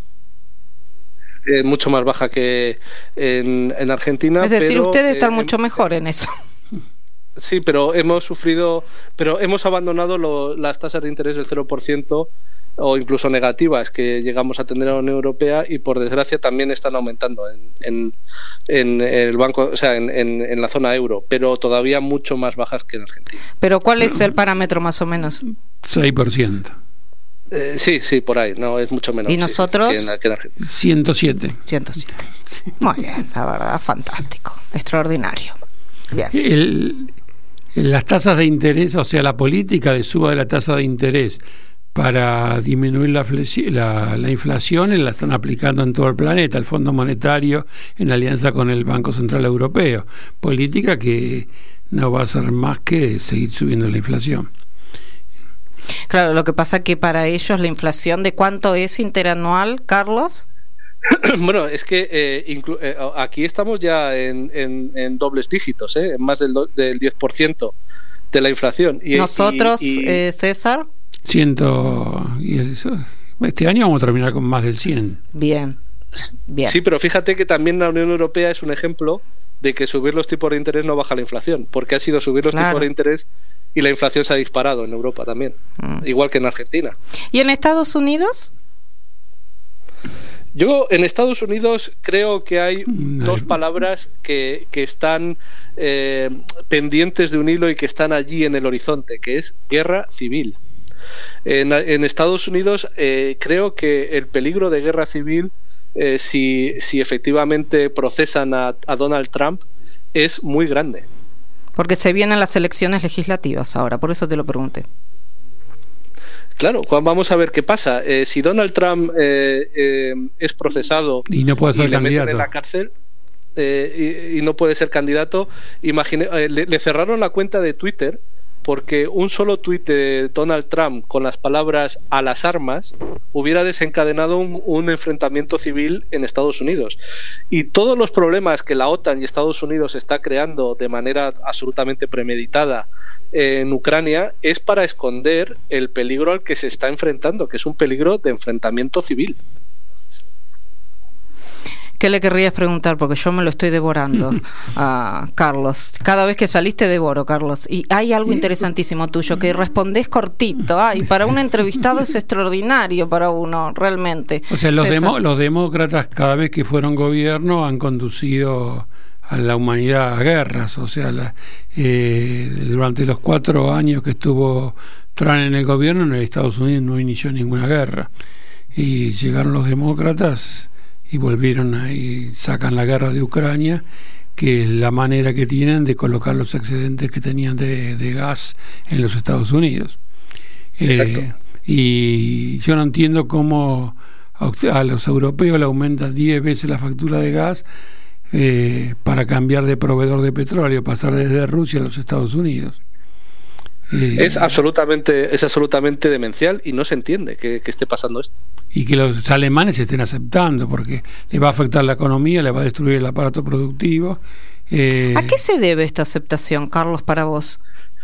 Eh, mucho más baja que en, en Argentina. Es decir, pero, ustedes están eh, mucho mejor en eso. Sí, pero hemos sufrido, pero hemos abandonado lo, las tasas de interés del cero por ciento o incluso negativas que llegamos a tener en la Unión Europea, y por desgracia también están aumentando en, en, en el banco, o sea, en, en, en la zona euro, pero todavía mucho más bajas que en Argentina. ¿Pero cuál es el parámetro más o menos? seis por ciento. Eh, sí, sí, por ahí, no, es mucho menos. ¿Y nosotros? Sí, que en, que en Argentina. ciento siete. ciento siete. Muy bien, la verdad, fantástico, extraordinario. Bien. El, las tasas de interés, o sea, la política de suba de la tasa de interés para disminuir la, la, la inflación la están aplicando en todo el planeta, el Fondo Monetario en alianza con el Banco Central Europeo, política que no va a hacer más que seguir subiendo la inflación. Claro, lo que pasa que para ellos la inflación, ¿de cuánto es interanual, Carlos? Bueno, es que eh, inclu- eh, aquí estamos ya en, en, en dobles dígitos, ¿eh? En más del, do- del diez por ciento de la inflación. Y, ¿Nosotros, y, y... Eh, César? Ciento y eso, este año vamos a terminar con más del cien. Bien, bien. Sí, pero fíjate que también la Unión Europea es un ejemplo de que subir los tipos de interés no baja la inflación, porque ha sido subir los claro. tipos de interés y la inflación se ha disparado en Europa también, mm. igual que en Argentina. ¿Y en Estados Unidos? Yo en Estados Unidos creo que hay no. dos palabras que, que están eh, pendientes de un hilo y que están allí en el horizonte, que es guerra civil. En, en Estados Unidos eh, creo que el peligro de guerra civil, eh, si, si efectivamente procesan a, a Donald Trump, es muy grande. Porque se vienen las elecciones legislativas ahora, por eso te lo pregunté. Claro, vamos a ver qué pasa. Eh, si Donald Trump eh, eh, es procesado y no puede ser y le candidato meten en la cárcel eh, y, y no puede ser candidato, imagine, eh, le, le cerraron la cuenta de Twitter porque un solo tuit de Donald Trump con las palabras "a las armas" hubiera desencadenado un, un enfrentamiento civil en Estados Unidos. Y todos los problemas que la OTAN y Estados Unidos está creando de manera absolutamente premeditada en Ucrania es para esconder el peligro al que se está enfrentando, que es un peligro de enfrentamiento civil. ¿Qué le querrías preguntar? Porque yo me lo estoy devorando a Carlos. Cada vez que salís te devoro, Carlos. Y hay algo interesantísimo tuyo, que respondés cortito. Ay, para un entrevistado es extraordinario para uno, realmente. O sea, los, demo, los demócratas cada vez que fueron gobierno han conducido a la humanidad a guerras. O sea, la, eh, durante los cuatro años que estuvo Trump en el gobierno, en Estados Unidos no inició ninguna guerra. Y llegaron los demócratas y volvieron ahí, sacan la guerra de Ucrania, que es la manera que tienen de colocar los excedentes que tenían de, de gas en los Estados Unidos. Eh, y yo no entiendo cómo a los europeos le aumentan diez veces la factura de gas eh, para cambiar de proveedor de petróleo, pasar desde Rusia a los Estados Unidos. Eh, es absolutamente es absolutamente demencial y no se entiende que, que esté pasando esto. Y que los alemanes estén aceptando, porque le va a afectar la economía, le va a destruir el aparato productivo. Eh... ¿A qué se debe esta aceptación, Carlos, para vos?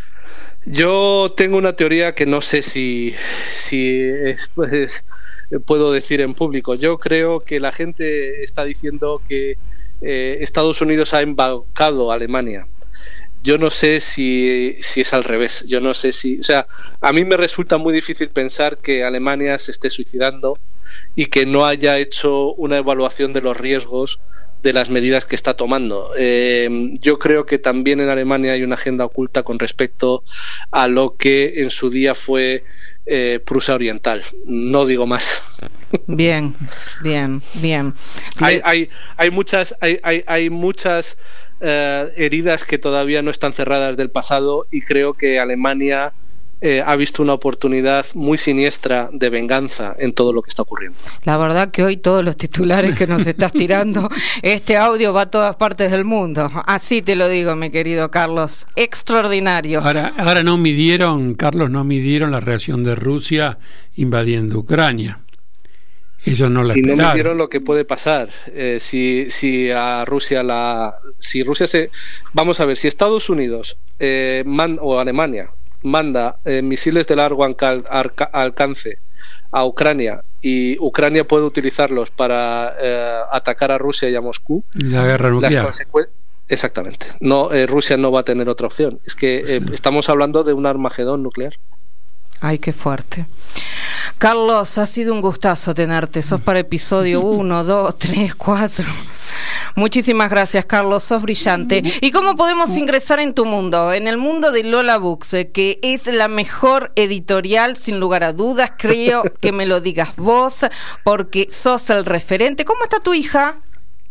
Yo tengo una teoría que no sé si, si es, pues, puedo decir en público. Yo creo que la gente está diciendo que eh, Estados Unidos ha embaucado a Alemania. Yo no sé si, si es al revés. Yo no sé si, o sea, a mí me resulta muy difícil pensar que Alemania se esté suicidando y que no haya hecho una evaluación de los riesgos de las medidas que está tomando. Eh, yo creo que también en Alemania hay una agenda oculta con respecto a lo que en su día fue eh, Prusia Oriental. No digo más. Bien, bien, bien. Hay, hay, hay muchas, hay, hay, hay muchas eh, heridas que todavía no están cerradas del pasado, y creo que Alemania Eh, ha visto una oportunidad muy siniestra de venganza en todo lo que está ocurriendo. La verdad que hoy todos los titulares que nos estás tirando, este audio va a todas partes del mundo. Así te lo digo, mi querido Carlos. Extraordinario. Ahora, ahora no midieron, Carlos, no midieron la reacción de Rusia invadiendo Ucrania. Ellos no la y esperaron. no midieron lo que puede pasar eh, si, si a Rusia la, si Rusia se, vamos a ver, si Estados Unidos eh, man, o Alemania manda eh, misiles de largo alca- arca- alcance a Ucrania y Ucrania puede utilizarlos para eh, atacar a Rusia y a Moscú, la guerra nuclear. Consecu- exactamente. No, eh, Rusia no va a tener otra opción. Es que eh, estamos hablando de un Armagedón nuclear. Ay, qué fuerte. Carlos, ha sido un gustazo tenerte. Sos para episodio uno, dos, tres, cuatro. Muchísimas gracias, Carlos, sos brillante. ¿Y cómo podemos ingresar en tu mundo? En el mundo de Lola Books, que es la mejor editorial, sin lugar a dudas. Creo que me lo digas vos, porque sos el referente. ¿Cómo está tu hija?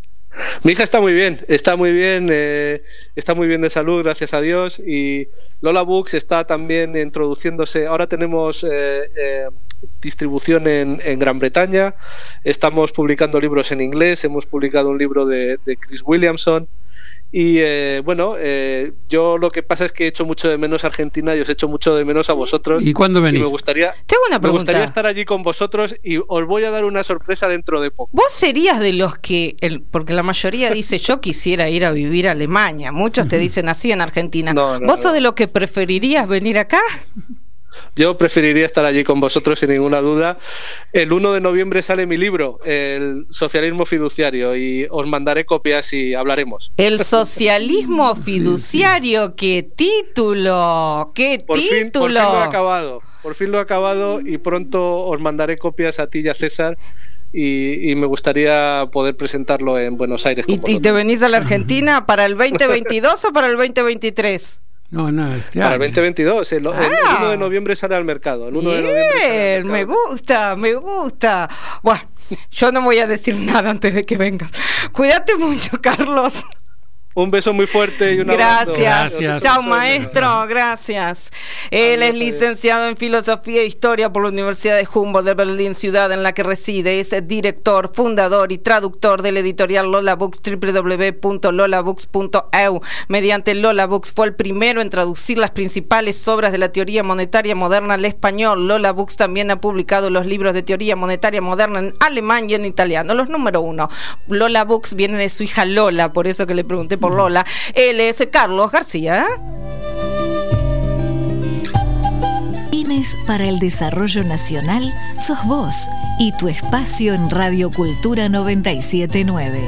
Mi hija está muy bien, está muy bien, eh, está muy bien de salud, gracias a Dios. Y Lola Books está también introduciéndose. Ahora tenemos eh, eh, distribución en, en Gran Bretaña, estamos publicando libros en inglés, hemos publicado un libro de, de Chris Williamson. Y eh, bueno, eh, yo lo que pasa es que he hecho mucho de menos a Argentina y os echo mucho de menos a vosotros. ¿Y cuándo venís? Y me gustaría, Tengo una pregunta. me gustaría estar allí con vosotros y os voy a dar una sorpresa dentro de poco. Vos serías de los que, el, porque la mayoría dice yo quisiera ir a vivir a Alemania, muchos te dicen así en Argentina. No, no, ¿Vos no. sos de los que preferirías venir acá? Yo preferiría estar allí con vosotros sin ninguna duda. El uno de noviembre sale mi libro, El socialismo fiduciario, y os mandaré copias y hablaremos. El socialismo fiduciario, qué título, qué Por fin, título. por fin lo he acabado, por fin lo he acabado y pronto os mandaré copias a ti y a César. Y, y me gustaría poder presentarlo en Buenos Aires. ¿Y, ¿Y te venís a la Argentina para el veinte veintidós o para el veinte veintitrés? No, no, este Para año. el veinte veintidós, el, Ah. el uno de noviembre sale al mercado. El uno de noviembre sale al Bien, mercado. me gusta, me gusta. Bueno, yo no voy a decir nada antes de que vengas. Cuídate mucho, Carlos. Un beso muy fuerte y un abrazo. Gracias. Gracias. Chao, maestro. Gracias. Él es licenciado en Filosofía e Historia por la Universidad de Humboldt de Berlín, ciudad en la que reside. Es director, fundador y traductor del editorial Lola Books, doble u doble u doble u punto lola books punto e u. Mediante Lola Books fue el primero en traducir las principales obras de la teoría monetaria moderna al español. Lola Books también ha publicado los libros de teoría monetaria moderna en alemán y en italiano. Los número uno. Lola Books viene de su hija Lola, por eso que le pregunté por Lola. Él es Carlos García. Pymes para el Desarrollo Nacional sos vos y tu espacio en Radio Cultura noventa y siete punto nueve.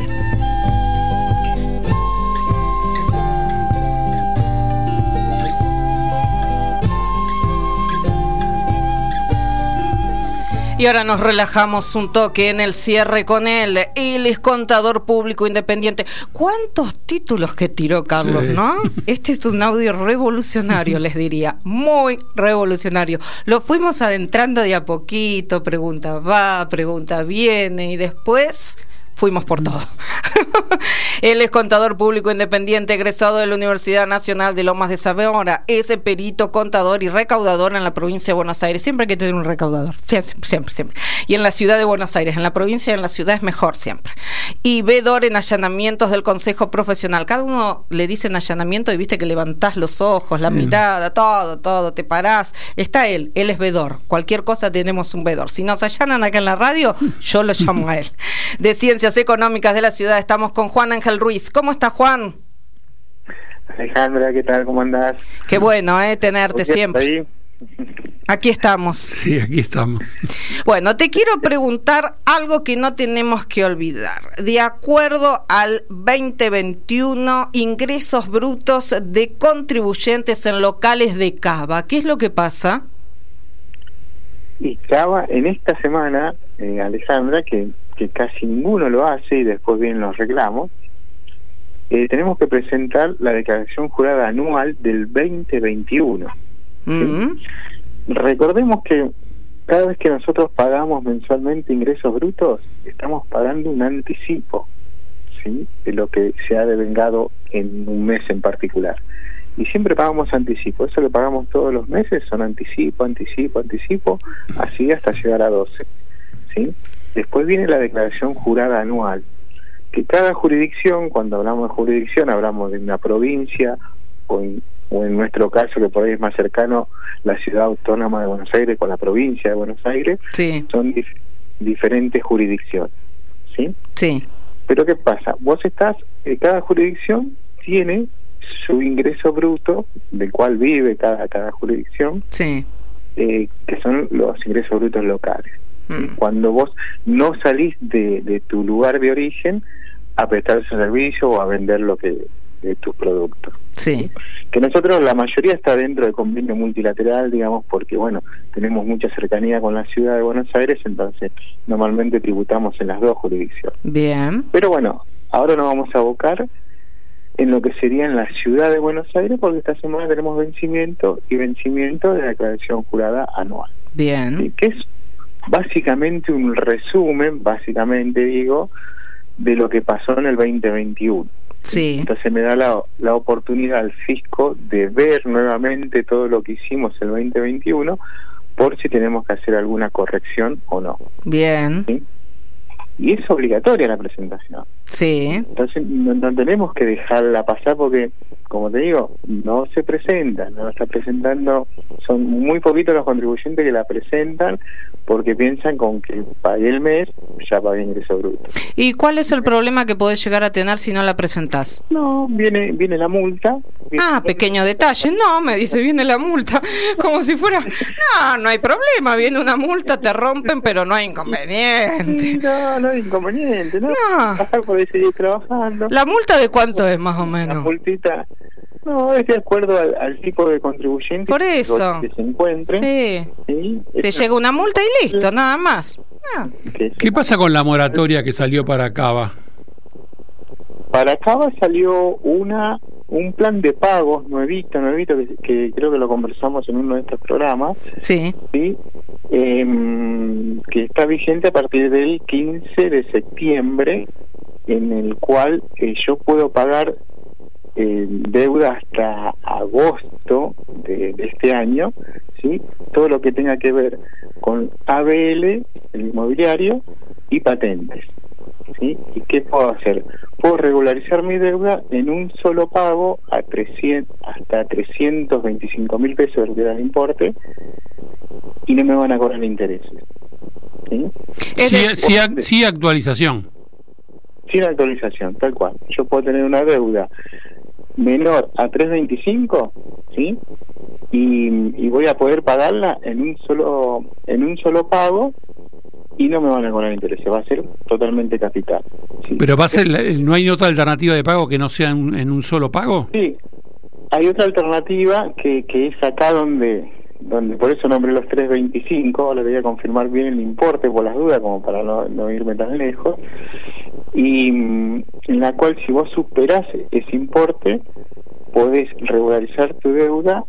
Y ahora nos relajamos un toque en el cierre con él. Él es contador público independiente. ¿Cuántos títulos que tiró Carlos, sí, no? Este es un audio revolucionario, les diría. Muy revolucionario. Lo fuimos adentrando de a poquito. Pregunta va, pregunta viene. Y después fuimos por todo. Él es contador público independiente, egresado de la Universidad Nacional de Lomas de Zamora. Es perito, contador y recaudador en la provincia de Buenos Aires. Siempre hay que tener un recaudador. Siempre, siempre, siempre. Y en la ciudad de Buenos Aires. En la provincia y en la ciudad es mejor siempre. Y vedor en allanamientos del Consejo Profesional. Cada uno le dicen allanamiento y viste que levantás los ojos, la sí. mirada, todo, todo, te parás. Está él, él es vedor. Cualquier cosa tenemos un vedor. Si nos allanan acá en la radio, yo lo llamo a él. De Ciencias Económicas de la Ciudad estamos con Juan Ángel Ruiz. ¿Cómo está, Juan? Alejandra, ¿qué tal? ¿Cómo andás? Qué bueno, eh, tenerte siempre. Ahí? Aquí estamos. Sí, aquí estamos. Bueno, te quiero preguntar algo que no tenemos que olvidar. De acuerdo al veinte veintiuno, ingresos brutos de contribuyentes en locales de Cava, ¿qué es lo que pasa? Y Cava, en esta semana, eh, Alejandra, que, que casi ninguno lo hace y después vienen los reclamos, eh, tenemos que presentar la declaración jurada anual del veinte veintiuno. Mm-hmm. ¿Sí? Recordemos que cada vez que nosotros pagamos mensualmente ingresos brutos, estamos pagando un anticipo, ¿sí?, de lo que se ha devengado en un mes en particular. Y siempre pagamos anticipo. Eso lo pagamos todos los meses, son anticipo, anticipo, anticipo, así hasta llegar a doce. ¿Sí? Después viene la declaración jurada anual, que cada jurisdicción, cuando hablamos de jurisdicción, hablamos de una provincia, o en, o en nuestro caso, que por ahí es más cercano, la ciudad autónoma de Buenos Aires con la provincia de Buenos Aires, sí. son dif- diferentes jurisdicciones. ¿Sí? Sí. Pero ¿qué pasa? Vos estás, eh, cada jurisdicción tiene su ingreso bruto, del cual vive cada, cada jurisdicción, sí. eh, que son los ingresos brutos locales. Mm. Cuando vos no salís de, de tu lugar de origen a prestar ese servicio o a vender lo que de tus productos. Sí. Que nosotros, la mayoría está dentro del convenio multilateral, digamos, porque, bueno, tenemos mucha cercanía con la ciudad de Buenos Aires, entonces normalmente tributamos en las dos jurisdicciones. Bien. Pero bueno, ahora nos vamos a abocar en lo que sería en la ciudad de Buenos Aires, porque esta semana tenemos vencimiento y vencimiento de la declaración jurada anual. Bien. ¿Sí? Que es básicamente un resumen, básicamente digo, de lo que pasó en el veinte veintiuno. Sí. Entonces me da la, la oportunidad al fisco de ver nuevamente todo lo que hicimos el veinte veintiuno, por si tenemos que hacer alguna corrección o no. Bien. ¿Sí? Y es obligatoria la presentación. Sí. Entonces no, no tenemos que dejarla pasar porque, como te digo, no se presenta, no la está presentando, son muy poquitos los contribuyentes que la presentan porque piensan con que pagué el mes, ya pagué ingreso bruto. ¿Y cuál es el problema que podés llegar a tener si no la presentás? No, viene viene la multa. Viene Ah, pequeño detalle. No, me dice, viene la multa. Como si fuera... No, no hay problema. Viene una multa, te rompen, pero no hay inconveniente. Sí, no, no hay inconveniente, ¿no? No. Bajar, podés seguir trabajando. ¿La multa de cuánto es, más o La menos? multita... No, es de acuerdo al, al tipo de contribuyente. Por eso. Que se encuentre. Sí. ¿Sí? Te Es llega una multa y listo, nada más. Ah. que ¿Qué pasa con la moratoria que salió para Cava? Para Cava salió una un plan de pagos nuevito, nuevito, que, que creo que lo conversamos en uno de estos programas, Sí. ¿sí? Eh, que está vigente a partir del quince de septiembre, en el cual eh, yo puedo pagar eh, deuda hasta agosto de, de este año, ¿sí? Todo lo que tenga que ver con A B L, el inmobiliario, y patentes. ¿Sí? ¿Y qué puedo hacer? Puedo regularizar mi deuda en un solo pago a trescientos, hasta trescientos veinticinco mil pesos, lo que da el importe, y no me van a cobrar intereses. ¿Sí? Sí, sí, sí, actualización. Sin actualización, tal cual. Yo puedo tener una deuda menor a trescientos veinticinco, ¿sí? Y, y voy a poder pagarla en un solo en un solo pago y no me van a cobrar intereses, va a ser totalmente capital. ¿Sí? Pero va a ser, ¿no hay otra alternativa de pago que no sea en, en un solo pago? Sí, hay otra alternativa que, que es acá donde donde por eso nombré los trescientos veinticinco, ahora voy a confirmar bien el importe por las dudas, como para no, no irme tan lejos, y mm, en la cual si vos superás ese importe, podés regularizar tu deuda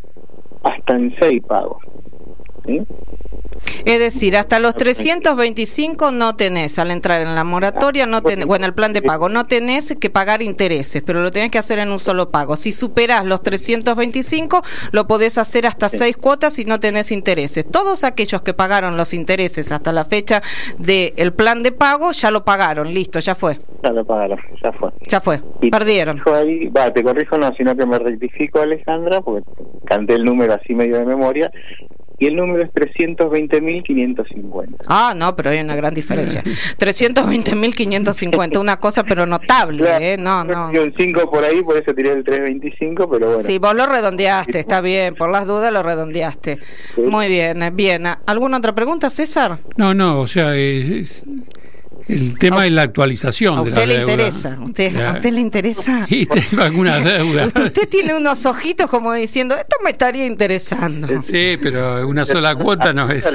hasta en seis pagos. ¿Sí? Es decir, hasta los trescientos veinticinco no tenés, al entrar en la moratoria, no tenés, bueno, el plan de pago, no tenés que pagar intereses, pero lo tenés que hacer en un solo pago. Si superás los trescientos veinticinco, lo podés hacer hasta sí. seis cuotas y no tenés intereses. Todos aquellos que pagaron los intereses hasta la fecha del plan de pago, ya lo pagaron, listo, ya fue. Ya lo pagaron, ya fue. Ya fue, y perdieron. Ahí, va, te corrijo, no, sino que me rectifico, Alejandra, porque canté el número así medio de memoria, y el número es trescientos veinte mil quinientos cincuenta. Ah, no, pero hay una gran diferencia. trescientos veinte mil quinientos cincuenta, una cosa pero notable, claro, ¿eh? No, no. Un cinco por ahí, por eso tiré el trescientos veinticinco, pero bueno. Sí, vos lo redondeaste, está bien, por las dudas lo redondeaste. Sí. Muy bien, bien. ¿Alguna otra pregunta, César? No, no, o sea, es, es el tema es la actualización. ¿A usted de la le deuda. interesa? ¿Usted, ¿A usted le interesa? Y tengo alguna deuda. Usted, usted tiene unos ojitos como diciendo, esto me estaría interesando. Sí, pero una sola cuota no es.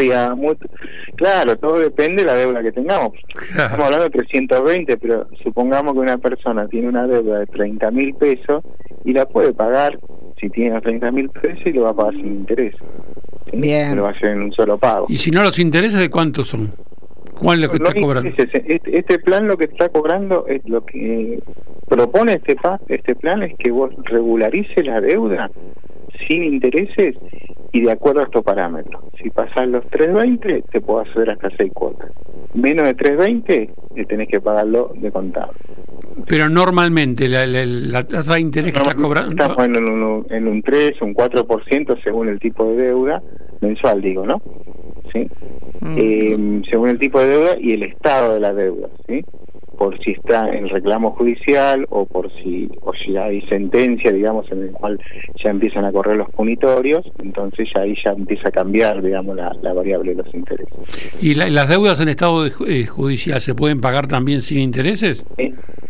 Claro, todo depende de la deuda que tengamos. Claro. Estamos hablando de trescientos veinte, pero supongamos que una persona tiene una deuda de treinta mil pesos y la puede pagar si tiene treinta mil pesos y lo va a pagar sin interés. ¿Sí? Bien. Lo va a hacer en un solo pago. ¿Y si no los intereses de cuántos son? ¿Cuál es lo que no, está cobrando? Este, este plan lo que está cobrando es lo que propone este pa, este plan es que vos regularices la deuda sin intereses y de acuerdo a estos parámetros. Si pasás los trescientos veinte, te puedo hacer hasta seis cuotas. Menos de trescientos veinte, tenés que pagarlo de contado. Pero normalmente la, la, la tasa de interés que está cobrando... Estamos en un, en un tres, un cuatro por ciento según el tipo de deuda, mensual digo, ¿no? ¿Sí? Mm. Eh, según el tipo de deuda y el estado de la deuda, ¿sí? Por si está en reclamo judicial o por si o si hay sentencia, digamos, en el cual ya empiezan a correr los punitorios, entonces ya ahí ya empieza a cambiar, digamos, la, la variable de los intereses. ¿Y la, las deudas en estado de, eh, judicial se pueden pagar también sin intereses? Eh,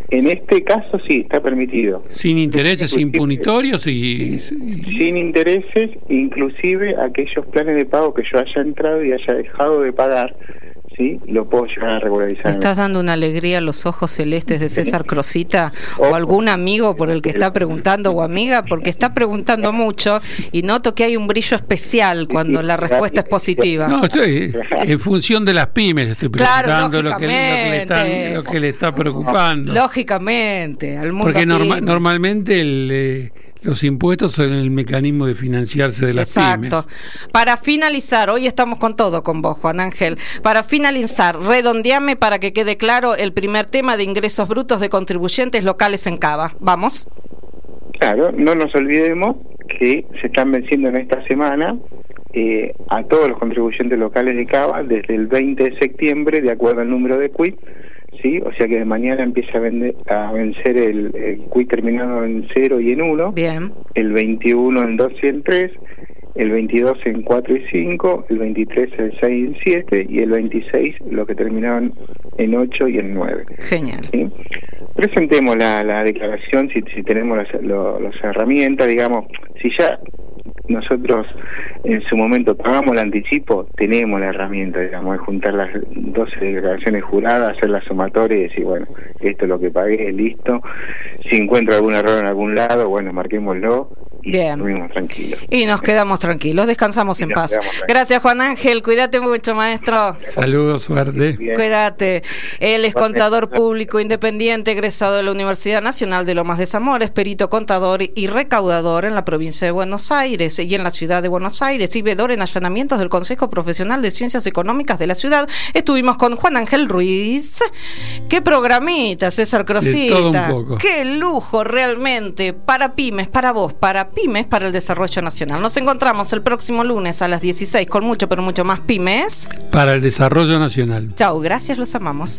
En este caso sí, está permitido. Sin intereses impunitorios y... Sin intereses, inclusive aquellos planes de pago que yo haya entrado y haya dejado de pagar, ¿sí? Lo puedo llegar a regularizar. ¿Me estás dando una alegría a los ojos celestes de César Crosita o algún amigo por el que está preguntando o amiga? Porque está preguntando mucho y noto que hay un brillo especial cuando la respuesta es positiva. No, estoy en función de las pymes, estoy preguntando claro, lo, que, lo, que le están, lo que le está preocupando. Lógicamente, al mundo Porque norma, normalmente el... Eh, los impuestos son el mecanismo de financiarse de las pymes. Exacto. Para finalizar, hoy estamos con todo con vos, Juan Ángel. Para finalizar, redondeame para que quede claro el primer tema de ingresos brutos de contribuyentes locales en Cava. ¿Vamos? Claro, no nos olvidemos que se están venciendo en esta semana eh, a todos los contribuyentes locales de Cava desde el veinte de septiembre, de acuerdo al número de Q I T. Sí, o sea que de mañana empieza a, vender, a vencer el, el Q I T terminado en cero y en uno, bien, el veintiuno en dos y en tres, el veintidós en cuatro y cinco, el veintitrés en seis y en siete y el veintiséis lo que terminaban en ocho y en nueve. Genial. ¿Sí? Presentemos la, la declaración si, si tenemos las, lo, las herramientas, digamos, si ya nosotros en su momento pagamos el anticipo, tenemos la herramienta, digamos, de juntar las doce declaraciones juradas, hacer las sumatorias y decir, bueno, esto es lo que pagué, listo. Si encuentro algún error en algún lado, bueno, marquémoslo y bien, dormimos tranquilos. Y nos quedamos tranquilos, descansamos y en paz. Gracias, Juan Ángel, cuídate mucho, maestro. Saludos, suerte. Bien. Cuídate. Él es contador público independiente, egresado de la Universidad Nacional de Lomas de Zamora, es perito contador y recaudador en la provincia de Buenos Aires y en la ciudad de Buenos Aires, y vedor en allanamientos del Consejo Profesional de Ciencias Económicas de la ciudad. Estuvimos con Juan Ángel Ruiz. Qué programita, César Crosita. Qué lujo realmente para pymes, para vos, para pymes, para el desarrollo nacional. Nos encontramos el próximo lunes a las dieciséis con mucho, pero mucho más pymes. Para el desarrollo nacional. Chau, gracias, los amamos.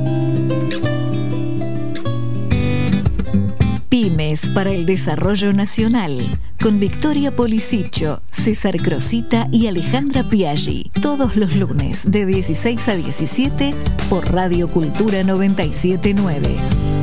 Pymes para el Desarrollo Nacional, con Victoria Policicho, César Crosita y Alejandra Piaggi, todos los lunes de dieciséis a diecisiete por Radio Cultura noventa y siete punto nueve.